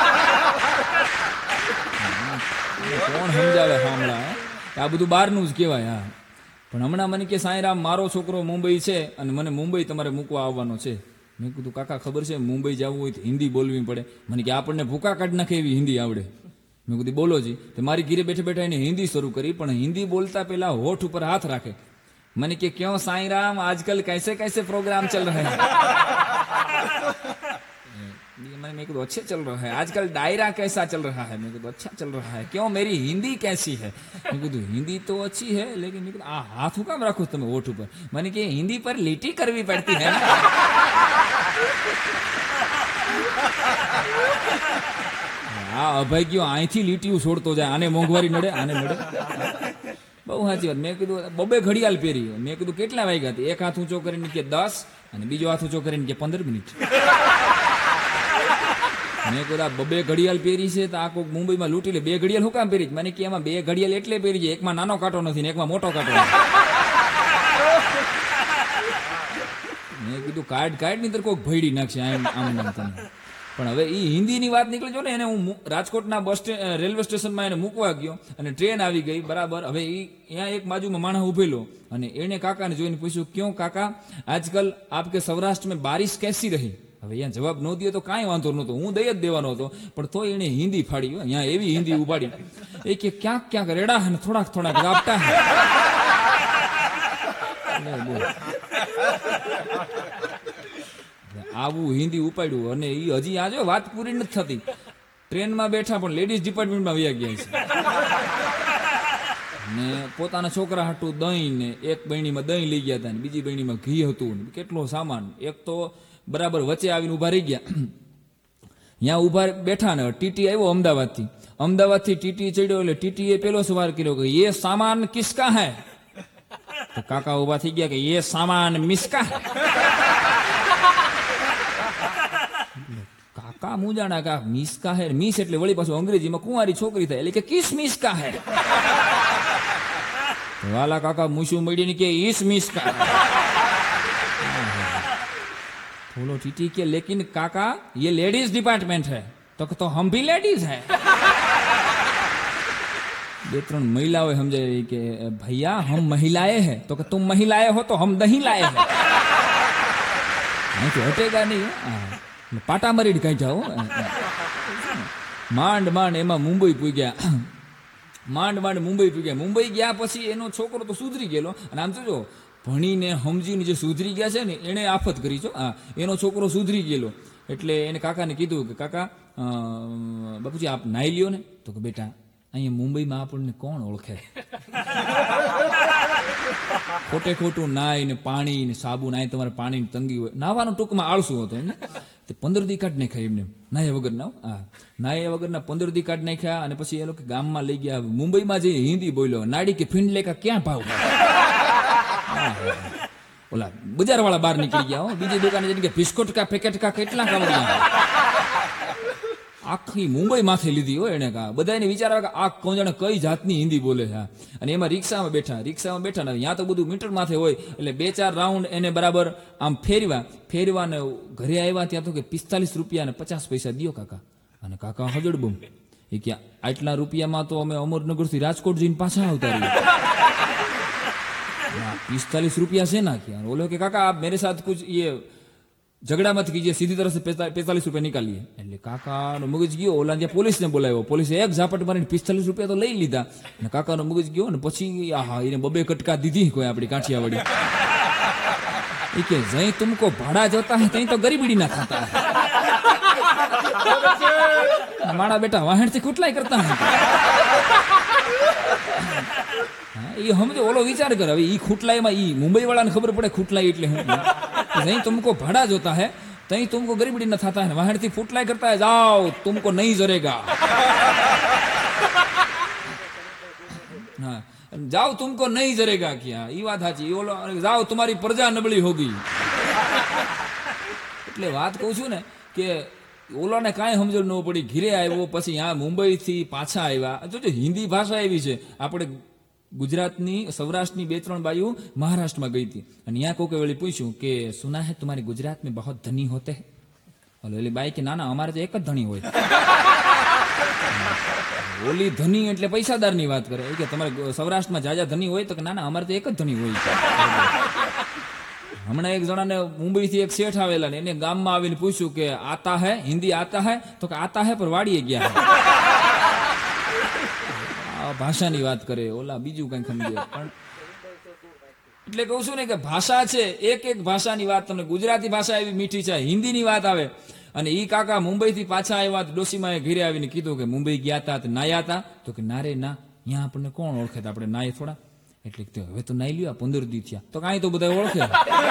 કોણ સમજાવે સાંભળા, આ બધું બહારનું જ કહેવાય. હા, પણ હમણાં મને કે સાંઈરામ મારો છોકરો મુંબઈ છે અને મને મુંબઈ તમારે મૂકવા આવવાનો છે. મેં કીધું કાકા ખબર છે મુંબઈ જવું હોય તો હિન્દી બોલવી પડે. મને કે આપણને ભૂકા કાઢી નાખે એવી હિન્દી આવડે. મેં કીધું બોલો જી. તો મારી ઘીરે બેઠા બેઠા એને હિન્દી શરૂ કરી, પણ હિન્દી બોલતા પહેલા હોઠ ઉપર હાથ રાખે. મને કે ક્यों साईं आजकल कैसे कैसे प्रोग्राम चल रहे हैं? मैंने कहा अच्छे चल रहा है. आजकल डायरा कैसा चल रहा है? मैं कहा अच्छा चल रहा है. क्यों मेरी हिंदी कैसी है? मैं कहा हिंदी तो अच्छी है, लेकिन मैं कहा हाथ हूँ काम रखो तुम ओठ ऊपर. मैंने कि हिंदी पर લીટી કરવી પડતી है ना. આ અભાગ્યો અહીંથી લીટીઓ છોડતો જાય, આને મોંઘવારી નડે, આને નડે. બહુ સાચી વાત. મેં કીધું બબે ઘડિયાળ પહેરી. મેં કીધું કેટલા વાગ્યા હતી? એક હાથ ઊંચો કરીને કે દસ અને બીજો હાથ ઊંચો કરીને કે પંદર મિનિટ. મેં કીધું આ બબે ઘડિયાળ પહેરી છે તો આ કોઈક મુંબઈમાં લૂંટી લે. બે ઘડિયાળ શું કામ પહેરી? મને કે એમાં બે ઘડિયાળ એટલે પહેરી છે, એકમાં નાનો કાંટો નથી ને એકમાં મોટો કાંટો. મેં કીધું કાઢ કાઢ ની તર કોઈક ભયડી નાખશે આમ આમ તમે. પણ હવે એ હિન્દીની વાત નીકળી જો ને, એને હું રાજકોટના બસ સ્ટેન્ડ રેલવે સ્ટેશનમાં એને મૂકવા ગયો અને ટ્રેન આવી ગઈ બરાબર. હવે એ અહીંયા એક બાજુમાં માણસ ઉભેલો અને એને કાકાને જોઈને પૂછ્યું ક્यों કાકા આજકલ આપકે સૌરાષ્ટ્ર મેં બારિશ कैसी રહી? હવે અહીંયા જવાબ ન દે તો કાંઈ વાંધો નહોતો, હું દઈ જ દેવાનો હતો, પણ તો એને હિન્દી ફાડી. અહીંયા એવી હિન્દી ઉપાડી એ કે ક્યાંક ક્યાંક રેડા હે થોડાક થોડાક રાપટા હે. આવું હિન્દી ઉપાડ્યું અને એ હજી આજો વાત પૂરી નથી થતી. ટ્રેનમાં બેઠા પણ લેડીઝ ડિપાર્ટમેન્ટમાં વયા ગયા છે ને પોતાના છોકરા હાટું દહીં ને એક બહેણીમાં દહીં લઈ ગયા હતા ને બીજી બહેણીમાં ઘી હતું ને કેટલો સામાન. એક તો બરાબર વચ્ચે આવીને ઉભા રહી ગયા. ત્યાં ઉભા બેઠા ને ટીટી આવ્યો અમદાવાદથી. અમદાવાદથી ટીટી ચડ્યો એટલે ટીટીએ પેલો સવાલ કર્યો કે ये सामान किसका है? તો કાકા ઉભા થઈ ગયા કે ये सामान मिसका है. કાકા મુજાણા કા મિસકા હે. મિસ એટલે વળી પાછું અંગ્રેજીમાં કુંવારી છોકરી થાય એટલે કે કિસ મિસકા હે. વાલા કાકા મૂછું મળીને કે ઈસ મિસકા. बोलो टीटी के लेकिन काका ये लेडीज डिपार्टमेंट है. तो तो हम भी लेडीज हैं. બે ત્રણ મહિલાઓ સમજાય કે ભૈયા હમ મહિલાएं हैं. तो तुम महिलाएं हो तो हम दही लाए हैं. नहीं तो हटेगा नहीं. પાટા મારીને કઈ જાઓ. માંડ માંડ એમાં મુંબઈ પૂગ્યા. માંડ માંડ મુંબઈ પૂગ્યા. મુંબઈ ગયા પછી એનો છોકરો તો સુધરી ગયેલો. અને આમ તો જો ભણીને સમજીને જે સુધરી ગયા છે ને એને આફત કરી છો. હા, એનો છોકરો સુધરી ગયેલો એટલે એને કાકાને કીધું કે કાકા બાપુજી આપ નાહી લ્યો ને. તો કે બેટા અહીંયા મુંબઈમાં આપણને કોણ ઓળખે? ખોટે ખોટું નાય ને પાણી ને સાબુ નાય તમારે પાણીની તંગી હોય. નાવાનું ટૂંકમાં આળસું હતો એમને. તે પંદર દી કાઢ નાખ્યા એમને નાયા વગર ના. હા, નાયા વગરના પંદર દી કાઢ નાખ્યા અને પછી એ લોકો ગામમાં લઈ ગયા. મુંબઈમાં જે હિન્દી બોલ્યો નાડી કે ફીંડ લેકા ક્યાં ભાવ. ઓલા બજાર વાળા બહાર નીકળી ગયા. બીજી દુકાને જઈને કે બિસ્કુટ કા પેકેટ કા કેટલા કાવડિયા. આખી મુંબઈ માથે લીધી હોય એને કા બધા એને વિચાર આવે કે આ કોણ જાણે કઈ જાતની હિન્દી બોલે છે. અને એમાં રિક્ષામાં બેઠા રિક્ષામાં બેઠા ને ત્યાં તો બધું મીટર માથે હોય એટલે બે ચાર રાઉન્ડ એને બરાબર આમ ફેરવા ફેરવા ને ઘરે આવ્યા ત્યાં તો કે પિસ્તાલીસ રૂપિયા ને પચાસ પૈસા દિયો કાકા. અને કાકા હજડબમ એ કે આટલા રૂપિયામાં તો અમે અમરનગર થી રાજકોટ જઈને પાછા આવતા રહ્યા. પિસ્તાલીસ રૂપિયા છે ના ક્યાં બોલો કે કાકા આપ મેરે સાથ કુછ ये झगड़ा मत कीजिए सीधी तरह से पैंतालीस रुपए निकालिए. એટલે કાકાનો મગજ ગયો ઓલા ત્યાં પોલીસને બોલાવ્યો. પોલીસે એક ઝાપટ મારીને પિસ્તાલીસ રૂપિયા તો લઈ લીધા અને કાકાનો મગજ ગયો ને પછી આહા એને બબે કટકા દીધી કોઈ આપણી કાઠિયાવાડી. એ કે જઈ તુમકો ભાડા જોતા હે તઈ તો ગરીબડી ના ખાતા હે. મારા બેટા વાહણ થી ખૂટલાઈ કરતા હે. એ સમજો ઓલો વિચાર કરે હવે ઈ ખૂટલાઈમાં ઈ મુંબઈ વાળાને ખબર પડે ખૂટલાઈ એટલે હું नहीं तुमको भाड़ा जोता है तई तुमको गरीबड़ी न था है वहां थी फुटलाई करता है जाओ तुमको नहीं जरेगा. हाँ जाओ तुमको नहीं जरेगा क्या ये बात साची बोलो जाओ तुम्हारी प्रजा नबળી होगी. એટલે વાત કહું છું ને કે ઓલાને કાંઈ સમજણ ન પડી ઘીરે આવ્યો પછી यहाँ મુંબઈ થી પાછા આવ્યા. જોજો હિન્દી ભાષા એવી છે આપણે ગુજરાતની સૌરાષ્ટ્રની બે ત્રણ બાયુ મહારાષ્ટ્રમાં ગઈ હતી અને ત્યાં કોકે વળી પૂછ્યું કે સુના હે તમારી ગુજરાત में बहुत धनी होते हैं. ઓલી બાઈ કે ના ના અમારે તો એક જ ધણી હોય. ઓલી ધની એટલે પૈસાદારની વાત કરે કે તમારે સૌરાષ્ટ્રમાં જાજા ધની હોય તો કે ના ના અમારે તો એક જ ધણી હોય. હમણાં એક જણાને મુંબઈથી એક શેઠ આવેલા ને એને ગામમાં આવીને પૂછ્યું કે આતા હે હિન્દી આતા હે તો કે આતા હે પર વાડીએ ગયા. ભાષાની વાત કરે ઓલા બીજું કઈ સમજે. પણ એટલે કહું છું ને કે ભાષા છે એક એક ભાષાની વાત તમને ગુજરાતી ભાષા એવી મીઠી છે હિન્દીની વાત આવે અને ઈ કાકા મુંબઈ થી પાછા આવ્યા ડોસીમાએ ઘરે આવીને કીધું કે મુંબઈ ગયા હતા નાયા હતા તો કે નારે ના અહીંયા આપણને કોણ ઓળખે આપણે નાય થોડા. એટલે હવે તો નાઈ લ્યો પંદર દી થયા તો કાંઈ તો બધા ઓળખે.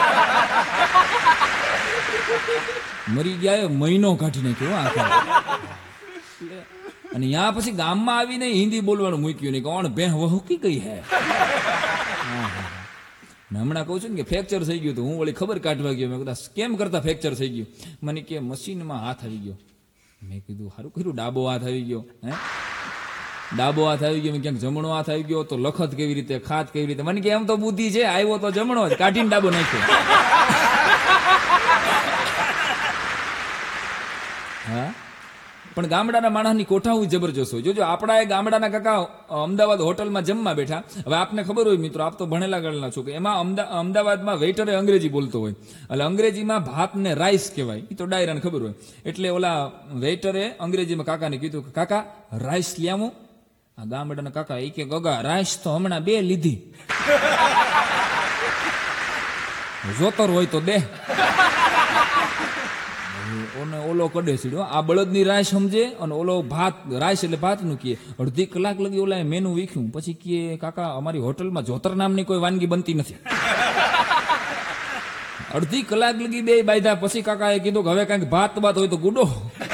મરી ગયા મહિનો કાઢી નાખ્યો આખા. અને यहाँ પછી ગામમાં આવીને હિન્દી બોલવાનું મૂક્યું નહીં કોણ બેહ વહુકી ગઈ હે. હમણાં કહું છું ને કે ફ્રેક્ચર થઈ ગયું હું વળી ખબર કાઢવા ગયો મેં કીધું કેમ કરતા ફ્રેક્ચર થઈ ગયું. મને કે મશીનમાં હાથ આવી ગયો. મેં કીધું સારું કર્યું ડાબો હાથ આવી ગયો. હે ડાબો હાથ આવી ગયો ક્યાંક જમણો હાથ આવી ગયો તો લખત કેવી રીતે ખાત કેવી રીતે. મને કે એમ તો બુદ્ધિ છે આવ્યો તો જમણો જ કાઢીને ડાબો નાખ્યો. હા પણ ગામડાના માણસની કોઠાવું જબરજસ્ત હોય. જોજો આપણા એ ગામડાના કાકા અમદાવાદ હોટલમાં જમવા બેઠા. હવે આપને ખબર હોય મિત્રો આપ તો ભણેલા ગણેલા છો કે એમાં અમદાવાદમાં વેઇટરે અંગ્રેજી બોલતો હોય એટલે અંગ્રેજીમાં ભાત ને રાઈસ કહેવાય એ તો ડાયરાને ખબર હોય. એટલે ઓલા વેઇટરે અંગ્રેજીમાં કાકાને કીધું કે કાકા રાઈસ લઈ આવું. આ ગામડાના કાકા એ કે ગગા રાઈસ તો હમણાં બે લીધી જોતર હોય તો દે. ઓલો કડે સીડો આ બળદની રાય સમજે અને ઓલો ભાત રાઈસ એટલે ભાત નું કીએ. અડધી કલાક લગી ઓલા મેનુ વીખ્યું પછી કીએ કાકા અમારી હોટલમાં જોતર નામની કોઈ વાનગી બનતી નથી. અડધી કલાક લગી બે બાયધા પછી કાકાએ કીધું કે હવે કઈક ભાત બાત હોય તો ગુડો.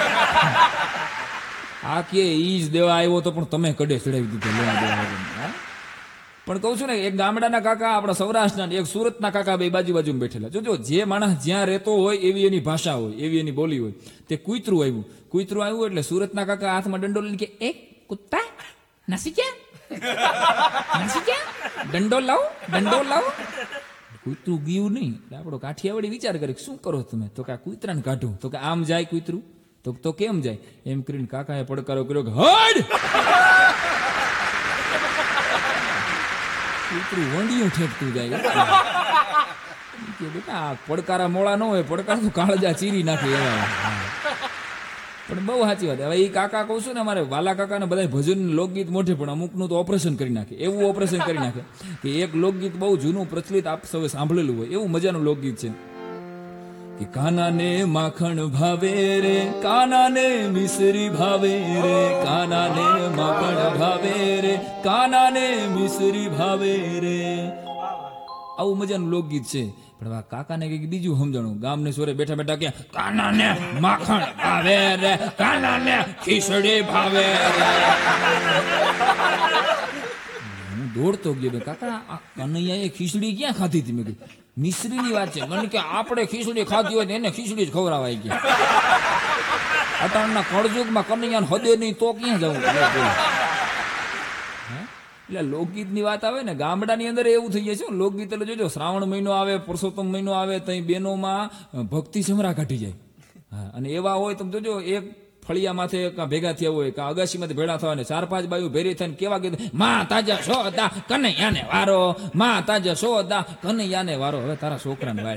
આ કે ઈ જ દેવા આવ્યો તો પણ તમે કડે ચડાવી દીધો લેવા દેવા. પણ કહું છું ને એક ગામડાના કાકા આપણા સૌરાષ્ટ્રના એક સુરતના કાકા બે બાજુ બાજુ બેઠેલા. જોજો જે માણસ જ્યાં રહેતો હોય એવી એની ભાષા હોય એવી એની બોલી હોય. તે કુતરું આવ્યું કુતરું આવ્યું એટલે સુરતના કાકા હાથમાં દંડો લઈને કે એક કુત્તા નાસી ક્યાં નાસી ક્યાં દંડો લાવો દંડો લાવો. કુતરું ગયું નહીં એટલે આપણો કાઠિયાવાડી વિચાર કરે શું કરો તમે તો કે કુતરાને કાઢું તો કે આમ જાય કુતરું તો તો કેમ જાય એમ કરીને કાકાએ પડકારો કર્યો કે હડ. કૂતરું વંડિયું ઠેકતું જાય કે બેટા પડકારા મોળા ન હોય પડકાર તો કાળજા ચીરી નાખે એવા. પણ બહુ સાચી વાત. હવે એ કાકા કહું છું ને અમારે વાલા કાકાને બધા ભજન લોકગીત મોઢે પણ અમુકનું તો ઓપરેશન કરી નાખે એવું ઓપરેશન કરી નાખે કે એક લોકગીત બહુ જૂનું પ્રચલિત આપ સૌએ સાંભળેલું હોય એવું મજાનું લોકગીત છે કે કાનાને માખણ ભાવે રે કાનાને મિસરી ભાવે રે કાનાને માખણ ભાવે રે કાનાને મિસરી ભાવે રે. આવું મજાનું લોકગીત છે. પણ આ કાકાને કઈક બીજું સમજાણું. ગામને સોરે બેઠા બેઠા કે કાનાને માખણ ભાવે રે કાનાને ખીચડી ભાવે રે. હું દોડતો ગયો કાકા આ કનૈયાએ ખીચડી ક્યાં ખાધી હતી. મેં કીધું મિશ્રીની વાત છે. મને કે આપણે ખીચડી ખાધી હોય એને ખીચડી જ ખવડાવાય ગયા. અટાણના કળજુગમાં કનૈયાને હદે નહીં તો ક્યાં જવું? એટલે લોકગીત ની વાત આવે ને, ગામડાની અંદર એવું થઈ જાય છે લોકગીત. એટલે જોજો, શ્રાવણ મહિનો આવે, પુરુષોત્તમ મહિનો આવે, તઈ બહેનોમાં ભક્તિ સમરા કાઢી જાય. હા, અને એવા હોય તમે જોજો, એક ફળિયા માથે ભેગા થયા હોય, કા અગાસી માંથી ભેળા થવા ને ચાર પાંચ બાયું ભેરી થઈને કેવા કીધું, માં તાજા સોદા કનૈયાને વારો, માં તાજા સોદા કનૈયાને વારો. હવે તારા છોકરાને વાય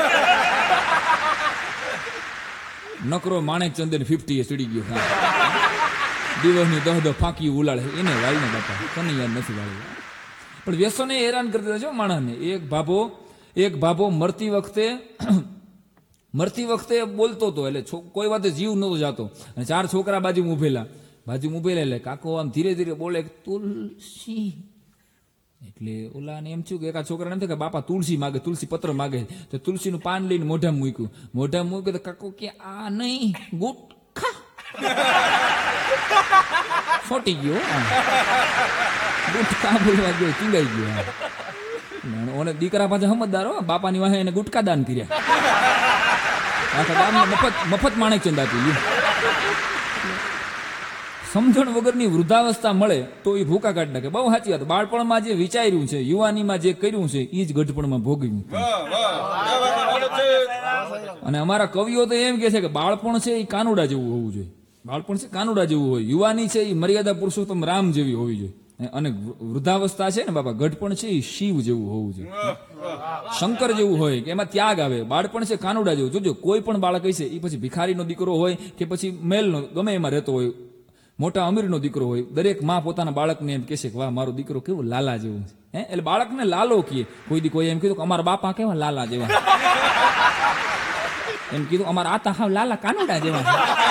નકરો માણેક ચંદન ફિફ્ટી એ ચડી ગયો. દિવસની દહ દહ ફાંકી ઉલાડે એને વાળીને બાપા, કનૈયા નથી વાળી. પણ વ્યસને હેરાન કરી દીધા છે માણસને. એક ભાભો એક ભાભો મરતી વખતે મરતી વખતે બોલતો હતો, એટલે કોઈ વાતે જીવ નતો જાતો, અને ચાર છોકરા બાજુ ઉભેલા બાજુ ઉભેલા એટલે કાકો આમ ધીરે ધીરે બોલે, તુલસી. એટલે ઓલાને એમ થયું કે એકા છોકરાને એમ થયું કે બાપા તુલસી માગે, તુલસી પત્ર માગે. તો તુલસીનું પાન લઈને મોઢામાં મૂક્યું. મોઢામાં મૂક્યું તો કાકો કે આ નહીં, ગુટખા. ફોટી ગયો, ગુટકા બોલવા ગયો, ચીંગાઈ ગયો. ઓને દીકરા પાછા સમજદાર હો, બાપાની વાહે એને ગુટકા દાન કર્યા. આખા ગામને મફત મફત માણેક ચંદ આપી લ્યો. સમજણ વગરની વૃદ્ધાવસ્થા મળે તો એ ભૂકા કાઢી નાખે. બહુ સાચી વાત. બાળપણમાં જે વિચાર્યું છે, યુવાનીમાં જે કર્યું છે, એ જ ગઢપણમાં ભોગવ્યું. અને અમારા કવિઓ તો એમ કે છે કે બાળપણ છે એ કાનુડા જેવું હોવું જોઈએ. બાળપણ છે કાનુડા જેવું હોય, યુવાની છે એ મર્યાદા પુરુષોત્તમ રામ જેવી હોવી જોઈએ, અને વૃદ્ધાવસ્થા છે ને બાપા, ગઢપણ છે એ શિવ જેવું હોવું જોઈએ, શંકર જેવું હોય કે એમાં ત્યાગ આવે. બાળપણ છે કાનુડા જેવું. જોજો, કોઈ પણ બાળક હશે એ પછી ભિખારીનો દીકરો હોય કે પછી મેલનો, ગમે એમાં રહેતો હોય, મોટા અમીરનો દીકરો હોય, દરેક માં પોતાના બાળકને એમ કહેશે કે વાહ મારો દીકરો કેવો લાલા જેવો છે. હે, એટલે બાળકને લાલો કહે. કોઈ દી કોઈ એમ કીધું કે અમારા બાપા કેવા લાલા જેવા, એમ કીધું અમારા આતા હાવ લાલા કાનુડા જેવા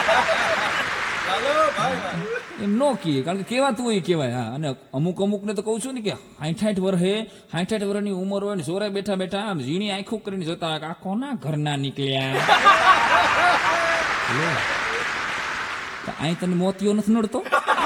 એમ નો કીએ, કારણ કે કેવાતું હોય કેવાય. હા, અને અમુક અમુક ને તો કહું છું ને કે સાઠ સાઠ વર્ષે સાઠ સાઠ વર્ષની ઉંમર હોય ને, સોરે બેઠા બેઠા આમ ઝીણી આંખો કરીને જતા, આ કોના ઘરના નીકળ્યા? અહીં તને મોતીઓ નથી નડતો?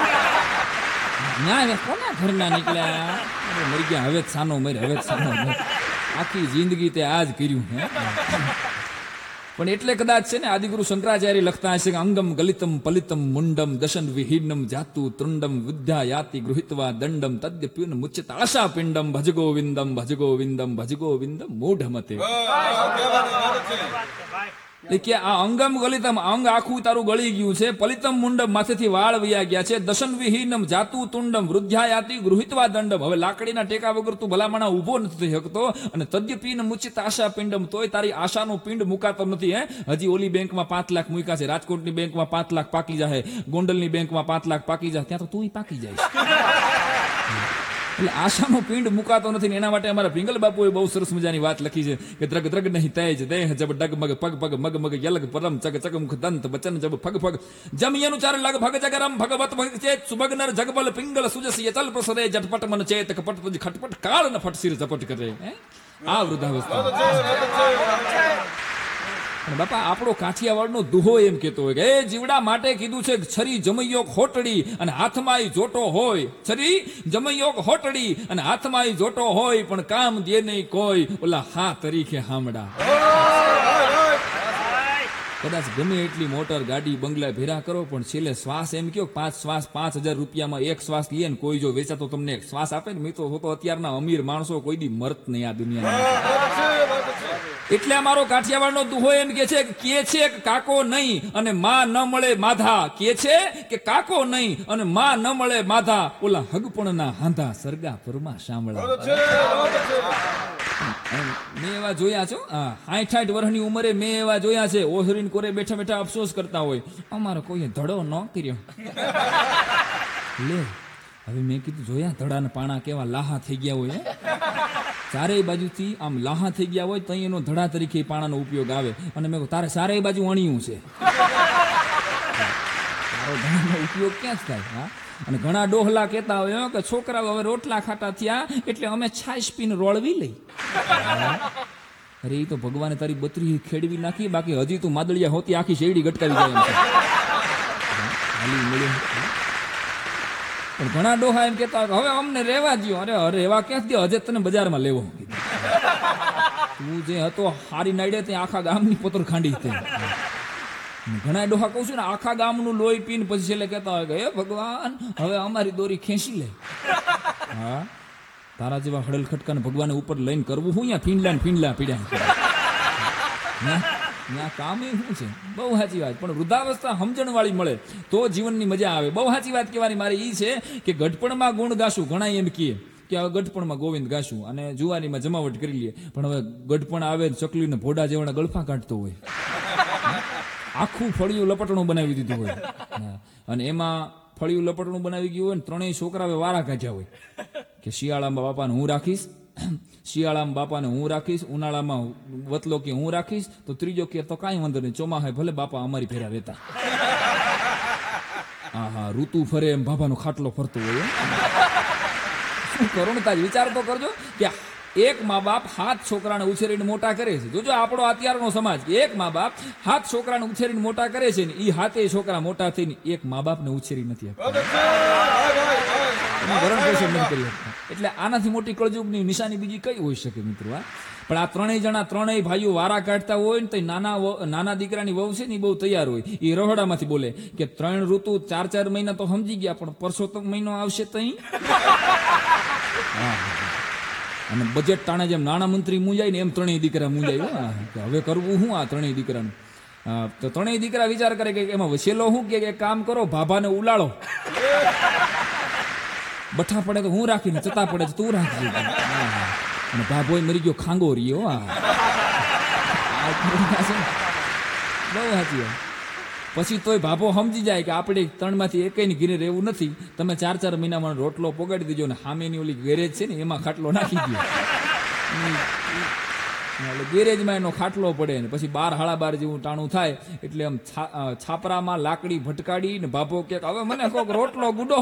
ના, કોના ઘરના નીકળ્યા? મરી ગયા, હવે જ સાનો મરી, હવે જ સાનો મરી. આખી જિંદગી તે આ જ કર્યું. હે, પણ એટલે કદાચ છે ને આદિગુરુ શંકરાચાર્ય લખતા હશે કે અંગમ ગલિતમ પલિતમ મુંડમ દશન વિહીનમ જાતુ તૃંડમ વિદ્યા યાતિ ગૃહિત્વા દંડમ તદ્યપ્યુન મુચ્યત આશા પિંડમ ભજ ગોવિંદમ ભજ ગોવિંદમ ભજ ગોવિંદમ મૂઢમતે. કે આ અંગમ ગલિતમ, અંગ આખું તારું ગળી ગયું છે. પલિતમ મુંડમ, માથેથી વાળ વયા ગયા છે. દશન વિહીનમ જાતુ તુંડમ વૃદ્ધ્યાયાતિ ગૃહિત્વા દંડમ, હવે લાકડીના ટેકા વગર તું ભલામણા ઉભો નથી થઈ શકતો. અને તદ્યપીન મુચિત આશા પિંડમ, તોય તારી આશાનો પિંડ મુકાતો નથી. હે, હજી ઓલી બેંકમાં પાંચ લાખ મૂક્યા છે, રાજકોટની બેંકમાં પાંચ લાખ પાકી જાય, ગોંડલની બેંકમાં પાંચ લાખ પાકી જાય, ત્યાં તો તું પાકી જાય. એટલે આશાનો પિંડ મુકાતો નથી. એના માટે અમારા પિંગલ બાપુએ બહુ સરસ મજાની વાત લખી છે કે દ્રગ દ્રગ નહીં તેજ દેહ જબ ડગ મગ પગ પગ મગ મગ યલગ પરમ ચગ ચગ મુખ દંત બચન જબ ફગ ફગ જમ યનુચાર લગ ભગ જગરમ ભગવત ભગ ચેત સુભગનર જગબલ પિંગલ સુજસી ચલ પ્રસરે જટપટ મન ચેત કપટ પજ ખટપટ કાળ ન ફટ સિર ઝપટ કરે. આ વૃદ્ધાવસ્થા. બાપા, આપણો કાઠિયાવાડનો દુહો એમ કેતો હોય કે એ જીવડા માટે કીધું છે છરી જમૈયો ખોટડી અને હાથમાં જોટો હોય. છરી જમૈયો ખોટડી અને હાથમાં જોટો હોય, પણ કામ દે નહીં કોઈ, ઓલા હા તરીકે હામડા. કદાચ ગમે એટલી મોટર ગાડી બંગલા ભેરા કરો, પણ છેલ્લે શ્વાસ એમ કયો, પાંચ શ્વાસ પાંચ હજાર રૂપિયામાં એક શ્વાસ લઈએ ને કોઈ જો વેચાતો તમને એક શ્વાસ આપે ને, મિત્રો તો અત્યારના અમીર માણસો કોઈ દી મરત નહીં આ દુનિયામાં. એટલે અમારો કાઠિયાવાડનો દુહો એમ કે છે કે છે કાકો નહીં અને માં ન મળે માધા, કે છે કે કાકો નહીં અને માં ન મળે માધા, ઓલા હગપણના હાંધા સરગા પરમાં શામળા. મેં એવા જોયા છો, હા, સાઠ સાઠ વર્ષની ઉંમરે મેં એવા જોયા છે, ઓસરીને કોરે બેઠા બેઠા અફસોસ કરતા હોય, અમારો કોઈ ધડો ન કર્યો. લે, હવે મેં કીધું જોયા ધડાના પાણા કેવા લાહા થઈ ગયા હોય. ચારેય બાજુથી આમ લાહા થઈ ગયા હોય તો એનો ધડા તરીકે પાણાનો ઉપયોગ આવે. અને મેં તારે ચારેય બાજુ અણિયું છે, ધડાનો ઉપયોગ ક્યાં જ થાય? હા, અને ઘણા ડોહલા કહેતા હોય કે છોકરાઓ હવે રોટલા ખાટા થયા એટલે અમે છાશ પીને રોળવી લઈ. અરે એ તો ભગવાને તારી બત્રી ખેડવી નાખી, બાકી હજી તું માદળિયા હોતી આખી શેરડી ગટકાવી જાય એમ છે. પણ ઘણા ડોહા એમ કેતા હવે અમને રેવા દો. અરે રેવા ક્યાં દો, હજે તને બજારમાં લેવો. તું જે હતો હારી નાડે તે આખા ગામની પોતર ખાંડી તે. ઘણા ડોહા કહું છું ને, આખા ગામનું લોહી પીને પછી છેલ્લે કહેતા હોય કે હે ભગવાન હવે અમારી દોરી ખેંચી લે. હા, તારા જેવા હડલ ખટકાને ભગવાને ઉપર લઈને કરવું હું અહીંયા ફીંડલા ને ફીંડલા પીડ્યા. ત્યાં કામ એ શું છે? બહુ સાચી વાત. પણ વૃદ્ધાવસ્થા સમજણ વાળી મળે તો જીવનની મજા આવે. બહુ સાચી વાત કહેવાની મારી એ છે કે ગઢપણમાં ગુણ ગાશું. ઘણા એમ કહે કે હવે ગઢપણમાં ગોવિંદ ગાશું અને જુવાનીમાં જમાવટ કરી લઈએ. પણ હવે ગઢપણ આવે ચકલીને ભોડા જેવાના ગળફા કાઢતો હોય, આખું ફળિયું લપટણું બનાવી દીધું હોય અને એમાં ફળિયું લપટણું બનાવી ગયું હોય ને ત્રણેય છોકરાએ વારા કાઢ્યા હોય કે શિયાળામાં બાપાને હું રાખીશ, શિયાળામાં બાપાને હું રાખીશ, ઉનાળામાં વતલો કે હું રાખીશ, તો ત્રીજો કે તો કાંઈ વાંધો નહીં, ચોમાહે ભલે બાપા અમારી ફેરા રહેતા. હા હા, ઋતુ ફરે એમ બાપાનો ખાટલો ફરતો હોય. શું કરો ને તાજ વિચાર તો કરજો કે એક મા બાપ હાથ છોકરાને ઉછેરીને મોટા કરે છે. જોજો આપણો અત્યારનો સમાજ, એક મા બાપ હાથ છોકરાને ઉછેરીને મોટા કરે છે ને એ હાથે છોકરા મોટા થઈને એક મા બાપને ઉછેરી નથી ભરણ પોષણ નથી કરી શકતા. એટલે આનાથી મોટી કળજુગની નિશાની બીજી કઈ હોઈ શકે મિત્રો? આ પણ આ ત્રણેય જણા ત્રણેય ભાઈઓ વારા કાઢતા હોય ને તો નાના નાના દીકરાની વહુ છે ને એ બહુ તૈયાર હોય. એ રહોડામાંથી બોલે કે ત્રણ ઋતુ ચાર ચાર મહિના તો સમજી ગયા, પણ પરસોત્તમ મહિનો આવશે તો અને બજેટ ટાણે જેમ નાણામંત્રી મૂંજાય ને એમ ત્રણેય દીકરા મૂંજાય. હવે કરવું શું આ ત્રણેય દીકરાનું? તો ત્રણેય દીકરા વિચાર કરે કે એમાં વસેલો શું કે કામ કરો, ભાભાને ઉલાળો, બઠા પડે તો હું રાખીને ચતા પડે તો તું રાખજે. અને ભાભો મરી ગયો ખાંગો રહ્યો. બહુ સાચી વાત. પછી તોય ભાભો સમજી જાય કે આપણે ત્રણમાંથી એકેયની ઘીરે રહેવું નથી, તમે ચાર ચાર મહિનામાં રોટલો પોગાડી દેજો ને સામેની ઓલી ગેરેજ છે ને એમાં ખાટલો નાખી દો. એટલે ગેરેજમાં એનો ખાટલો પડે ને પછી બાર હાડા બાર જેવું ટાણું થાય એટલે આમ છાપરામાં લાકડી ભટકાડી ને ભાભો કે હવે મને કોક રોટલો ગુડો.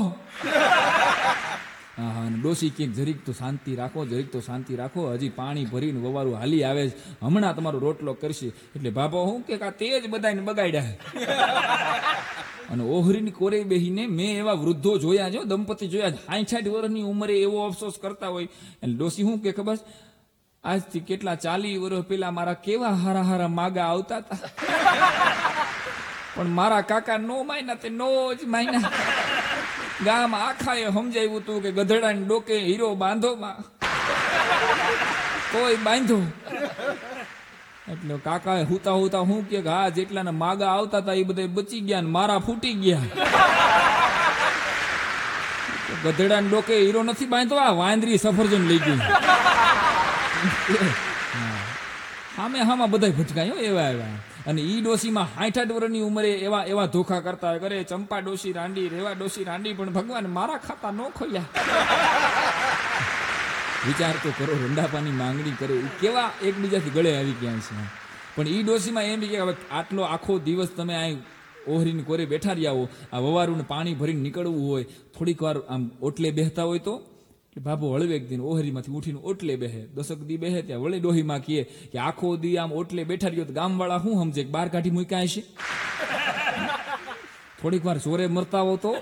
હા હા, ડોસી ક્યાંક જરીક તો શાંતિ રાખો, જરીક તો શાંતિ રાખો, હજી પાણી ભરીને વવારું હાલી આવે છે, હમણાં તમારો રોટલો કરશે. એટલે ભાભો હું કે તેજ બધાને બગાડ્યા. અને ઓહરીની કોરે બેહીને મેં એવા વૃદ્ધો જોયા છે, દંપતી જોયા છે, સાઠ સાઠ વર્ષની ઉંમરે એવો અફસોસ કરતા હોય. એટલે ડોસી શું કે ખબર, આજથી કેટલા ચાલીસ વર્ષ પેલા મારા કેવા હારા હારા માગા આવતા હતા, પણ મારા કાકા નો માયના તે નો જ માયના. ગામ આખા એ સમજાવ્યું હતું કે ગધેડાને ડોકે હીરો બાંધો માં, કોઈ બાંધો. એટલે કાકાએ હુતા હુતા હું કે હા જેટલાને માગા આવતા હતા એ બધા બચી ગયા ને મારા ફૂટી ગયા. ગધેડાને ડોકે હીરો નથી બાંધો, આ વાંદરી સફરજન લઈ ગઈ. સામે હામાં બધા ભટકાયો એવા એવા. અને ઈ ડોશીમાં સાઠ આઠ વર્ષની ઉંમરે એવા એવા ધોખા કરતા હોય, કરે ચંપા ડોશી રાંડી, રેવા ડોશી રાંડી, પણ ભગવાન મારા ખાતા ન ખોલ્યા. વિચાર તો કરો, રંડાપાની માંગણી કરે કેવા એકબીજાથી ગળે આવી ગયા છે. પણ ઈ ડોશીમાં એમ કે હવે આટલો આખો દિવસ તમે અહીં ઓહરીને કોરે બેઠા રહ્યા હો, આ વવારું પાણી ભરીને નીકળવું હોય, થોડીક વાર આમ ઓટલે બેહતા હોય તો ભાભો હળવેક દિન ઓહરીમાંથી ઉઠીને ઓટલે બેહે, દસક દી બેહે ત્યાં વળી ડોહીમાં કહે કે આખો દી આમ ઓટલે બેઠા રહ્યો તો ગામવાળા શું સમજે કે બહાર કાઢી મૂક્યા હશે. થોડીક વાર ચોરે મરતા હો તો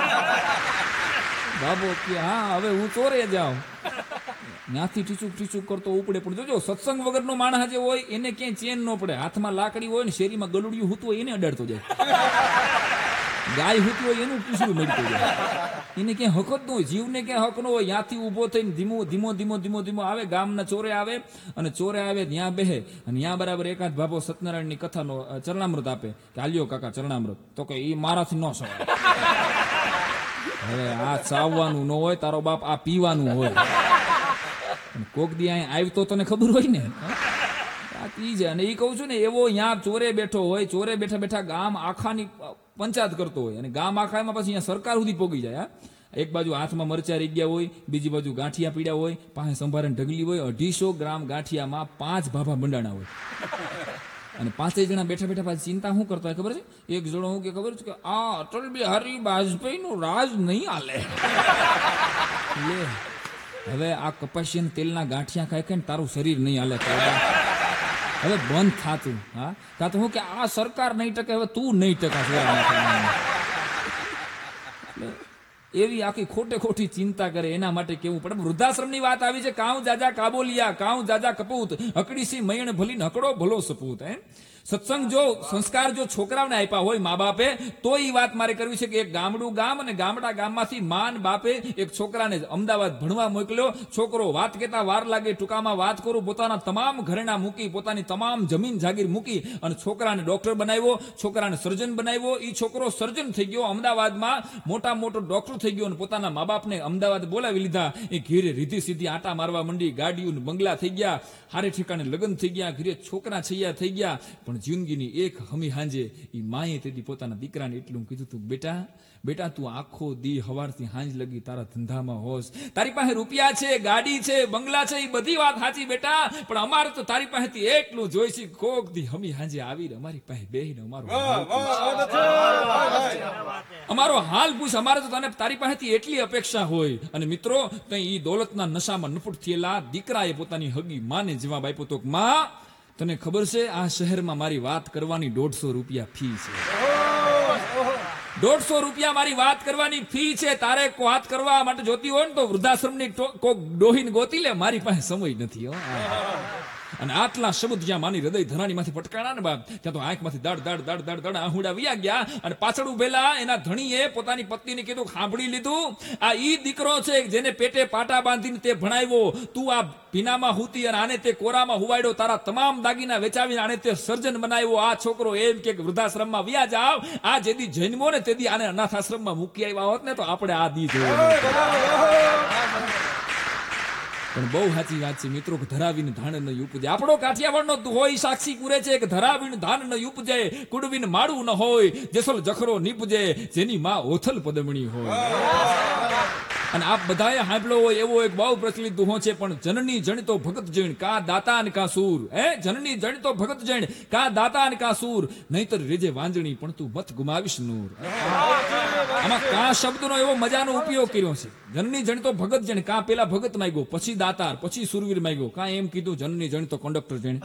બાબો કે હા હવે હું ચોરે જાઉં, ત્યાંથી ટીચુક ટીચુક કરતો ઉપડે. પણ જોજો સત્સંગ વગરનો માણસ જે હોય એને ક્યાંય ચેન ન પડે. હાથમાં લાકડી હોય ને શેરીમાં ગલુડિયું હૂતું હોય એને અડાડતો જાય, ગાય હૂતી હોય એનું પૂછડું મળતું જાય, એને ક્યાંય હક જ ન હોય, જીવને ક્યાંય હક ન હોય. ત્યાંથી ઊભો થઈને ધીમો ધીમો ધીમો ધીમો ધીમો આવે, ગામના ચોરે આવે અને ચોરે આવે ત્યાં બેહે અને ત્યાં બરાબર એકાદ ભાભો સત્યનારાયણની કથાનો ચરણામૃત આપે કે હાલ્યો કાકા ચરણામૃત, તો કે એ મારાથી ન સવાય. હવે આ ચાવવાનું ન હોય, તારો બાપ આ પીવાનું હોય. કોક દી અહીં આવતો તને ખબર હોય ને, અને એ કહું છું ને એવો ત્યાં ચોરે બેઠો હોય, ચોરે બેઠા બેઠા ગામ આખાની પંચાયત કરતો હોય અને ગામ આખામાં પછી અહીંયા સરકાર સુધી પોગી જાય. એક બાજુ હાથમાં મરચા રહી ગયા હોય, બીજી બાજુ ગાંઠિયા પીડ્યા હોય, પાસે સંભારે ઢગલી હોય, અઢીસો ગ્રામ ગાંઠિયામાં પાંચ ભાભા બંડાણા હોય અને પાંચેય જણા બેઠા બેઠા પાછી ચિંતા શું કરતા હોય ખબર છે? એક જણો હું કે ખબર છે કે આ અટલ બિહારી વાજપેયી નું રાજ નહીં હાલે. હવે આ કપાસિયા તેલના ગાંઠિયા ખાઈ ખાઈને તારું શરીર નહીં હાલે, હવે બંધ થાતું. હા કાં તો હું કે આ સરકાર નહીં ટકે, હવે તું નહીં ટકા. એવી આખી ખોટે ખોટી ચિંતા કરે, એના માટે કેવું પડે. વૃદ્ધાશ્રમની વાત આવી છે. કાઉ જાજા કાબોલિયા, કાઉ જાજા કપૂત, હકડીસી મયણ ભલી હકડો ભલો સપૂત. હે સત્સંગ જો સંસ્કાર જો છોકરાઓને આપ્યા હોય મા બાપે તો એ વાત મારે કરવી છે કે એક ગામડું ગામ અને ગામડા ગામમાંથી માન બાપે એક છોકરાને અમદાવાદ ભણવા મોકલ્યો. છોકરો વાત કહેતા વાર લાગે, ટૂંકામાં વાત કરું, પોતાના તમામ ઘરેણા મૂકી, પોતાની તમામ જમીન જાગીર મૂકી અને છોકરાને ડોક્ટર બનાવ્યો, છોકરાને સર્જન બનાવ્યો. એ છોકરો સર્જન થઈ ગયો, અમદાવાદમાં મોટા મોટો ડોક્ટર થઈ ગયો અને પોતાના મા બાપને અમદાવાદ બોલાવી લીધા. એ ઘેરે રીધી સીધી આટા મારવા માંડી, ગાડીઓ બંગલા થઈ ગયા, હારે ઠેકાણે લગ્ન થઈ ગયા, ઘરે છોકરા છૈયા થઈ ગયા. પણ જિંદગીની એક હમી હાંજે એ માએ તેથી પોતાના દીકરાને એટલું કીધું તું, બેટા બેટા તું આખો દી હવારથી હાંજ લગી તારા ધંધામાં હોસ, તારી પાસે રૂપિયા છે, ગાડી છે, બંગલા છે, એ બધી વાત સાચી બેટા, પણ અમારે તો તારી પાસેથી એટલું જોઈશે, કોક દી હમી હાંજે આવીને અમારી પાસે બેહીને અમારો અમારો હાલ પૂછ, અમારે તો તને તારી પાસેથી એટલી અપેક્ષા હોય. અને મિત્રો કઈ ઈ દોલતના નશામાં નફુટ થયેલા દીકરાએ પોતાની હગી માને જવાબ આપ્યો તો, માં તને ખબર છે આ શહેરમાં મારી વાત કરવાની દોઢસો રૂપિયા ફી છે, દોઢસો રૂપિયા મારી વાત કરવાની ફી છે. તારે વાત કરવા માટે જોતી હોય ને તો વૃદ્ધાશ્રમની કોક ડોહીને ગોતી લે, મારી પાસે સમય નથી. હો અને આટલા શબ્દ જ્યાં માની હૃદય ધરાની માંથી ફટકાણા ને બાપ, ત્યાં તો આંખમાંથી દડ દડ દડ દડ દડ આહુડા વ્યા ગયા. અને પાછળ ઉભેલા એના ધણીએ પોતાની પત્નીને કીધું, સાંભળી લીધું, આ ઈ દીકરો છે જેને પેટે પાટા બાંધીને તે ભણાવ્યો, તું આ ભીનામાં હુતી અને આને તે કોરામાં હુવાડ્યો, તારા તમામ દાગીના વેચાવીને આને તે સર્જન બનાવ્યો. આ છોકરો એમ કે વૃદ્ધાશ્રમમાં વ્યા જાવ, આ જેદી જન્મો ને તેદી આને અનાથાશ્રમમાં મૂકી આવ્યા હોત ને તો આપણે આ દી જોયું. પણ બહુ સાચી વાત છે મિત્રો, ધરાવીને ધાન ન ઉપજે. આપણો કાઠિયાવાડનો હોય સાક્ષી પૂરે છે કે ધરાવીને ધાન ન ઉપજે, કુડવીને માળું ન હોય, જેસલ જખરો નીપજે, જેની માં ઓથલ પદમણી હોય. અને આપ બધાએ સાંભળ્યો હોય એવો એક બહુ પ્રચલિત દુહો છે, પણ જનની જણતો ભગત જણ કા દાતા ને કા સૂર. હે જનની જણતો ભગત જણ કા દાતા ને કા સૂર, નહીતર રેજે વાંજણી પણ તું મત ગુમાવીશ નૂર. આમાં કા શબ્દનો એવો મજાનો ઉપયોગ કર્યો છે. જનની જણતો ભગત જણ, કા પેલા ભગત માંગ્યો, પછી દાતાર, પછી સુરવીર માંગ્યો, કા એમ કીધું જનની જણતો કંડક્ટર જણ,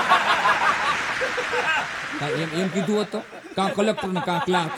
કા એમ એમ કીધું હોત તો કા કલેક્ટર ને કા ક્લાર્ક.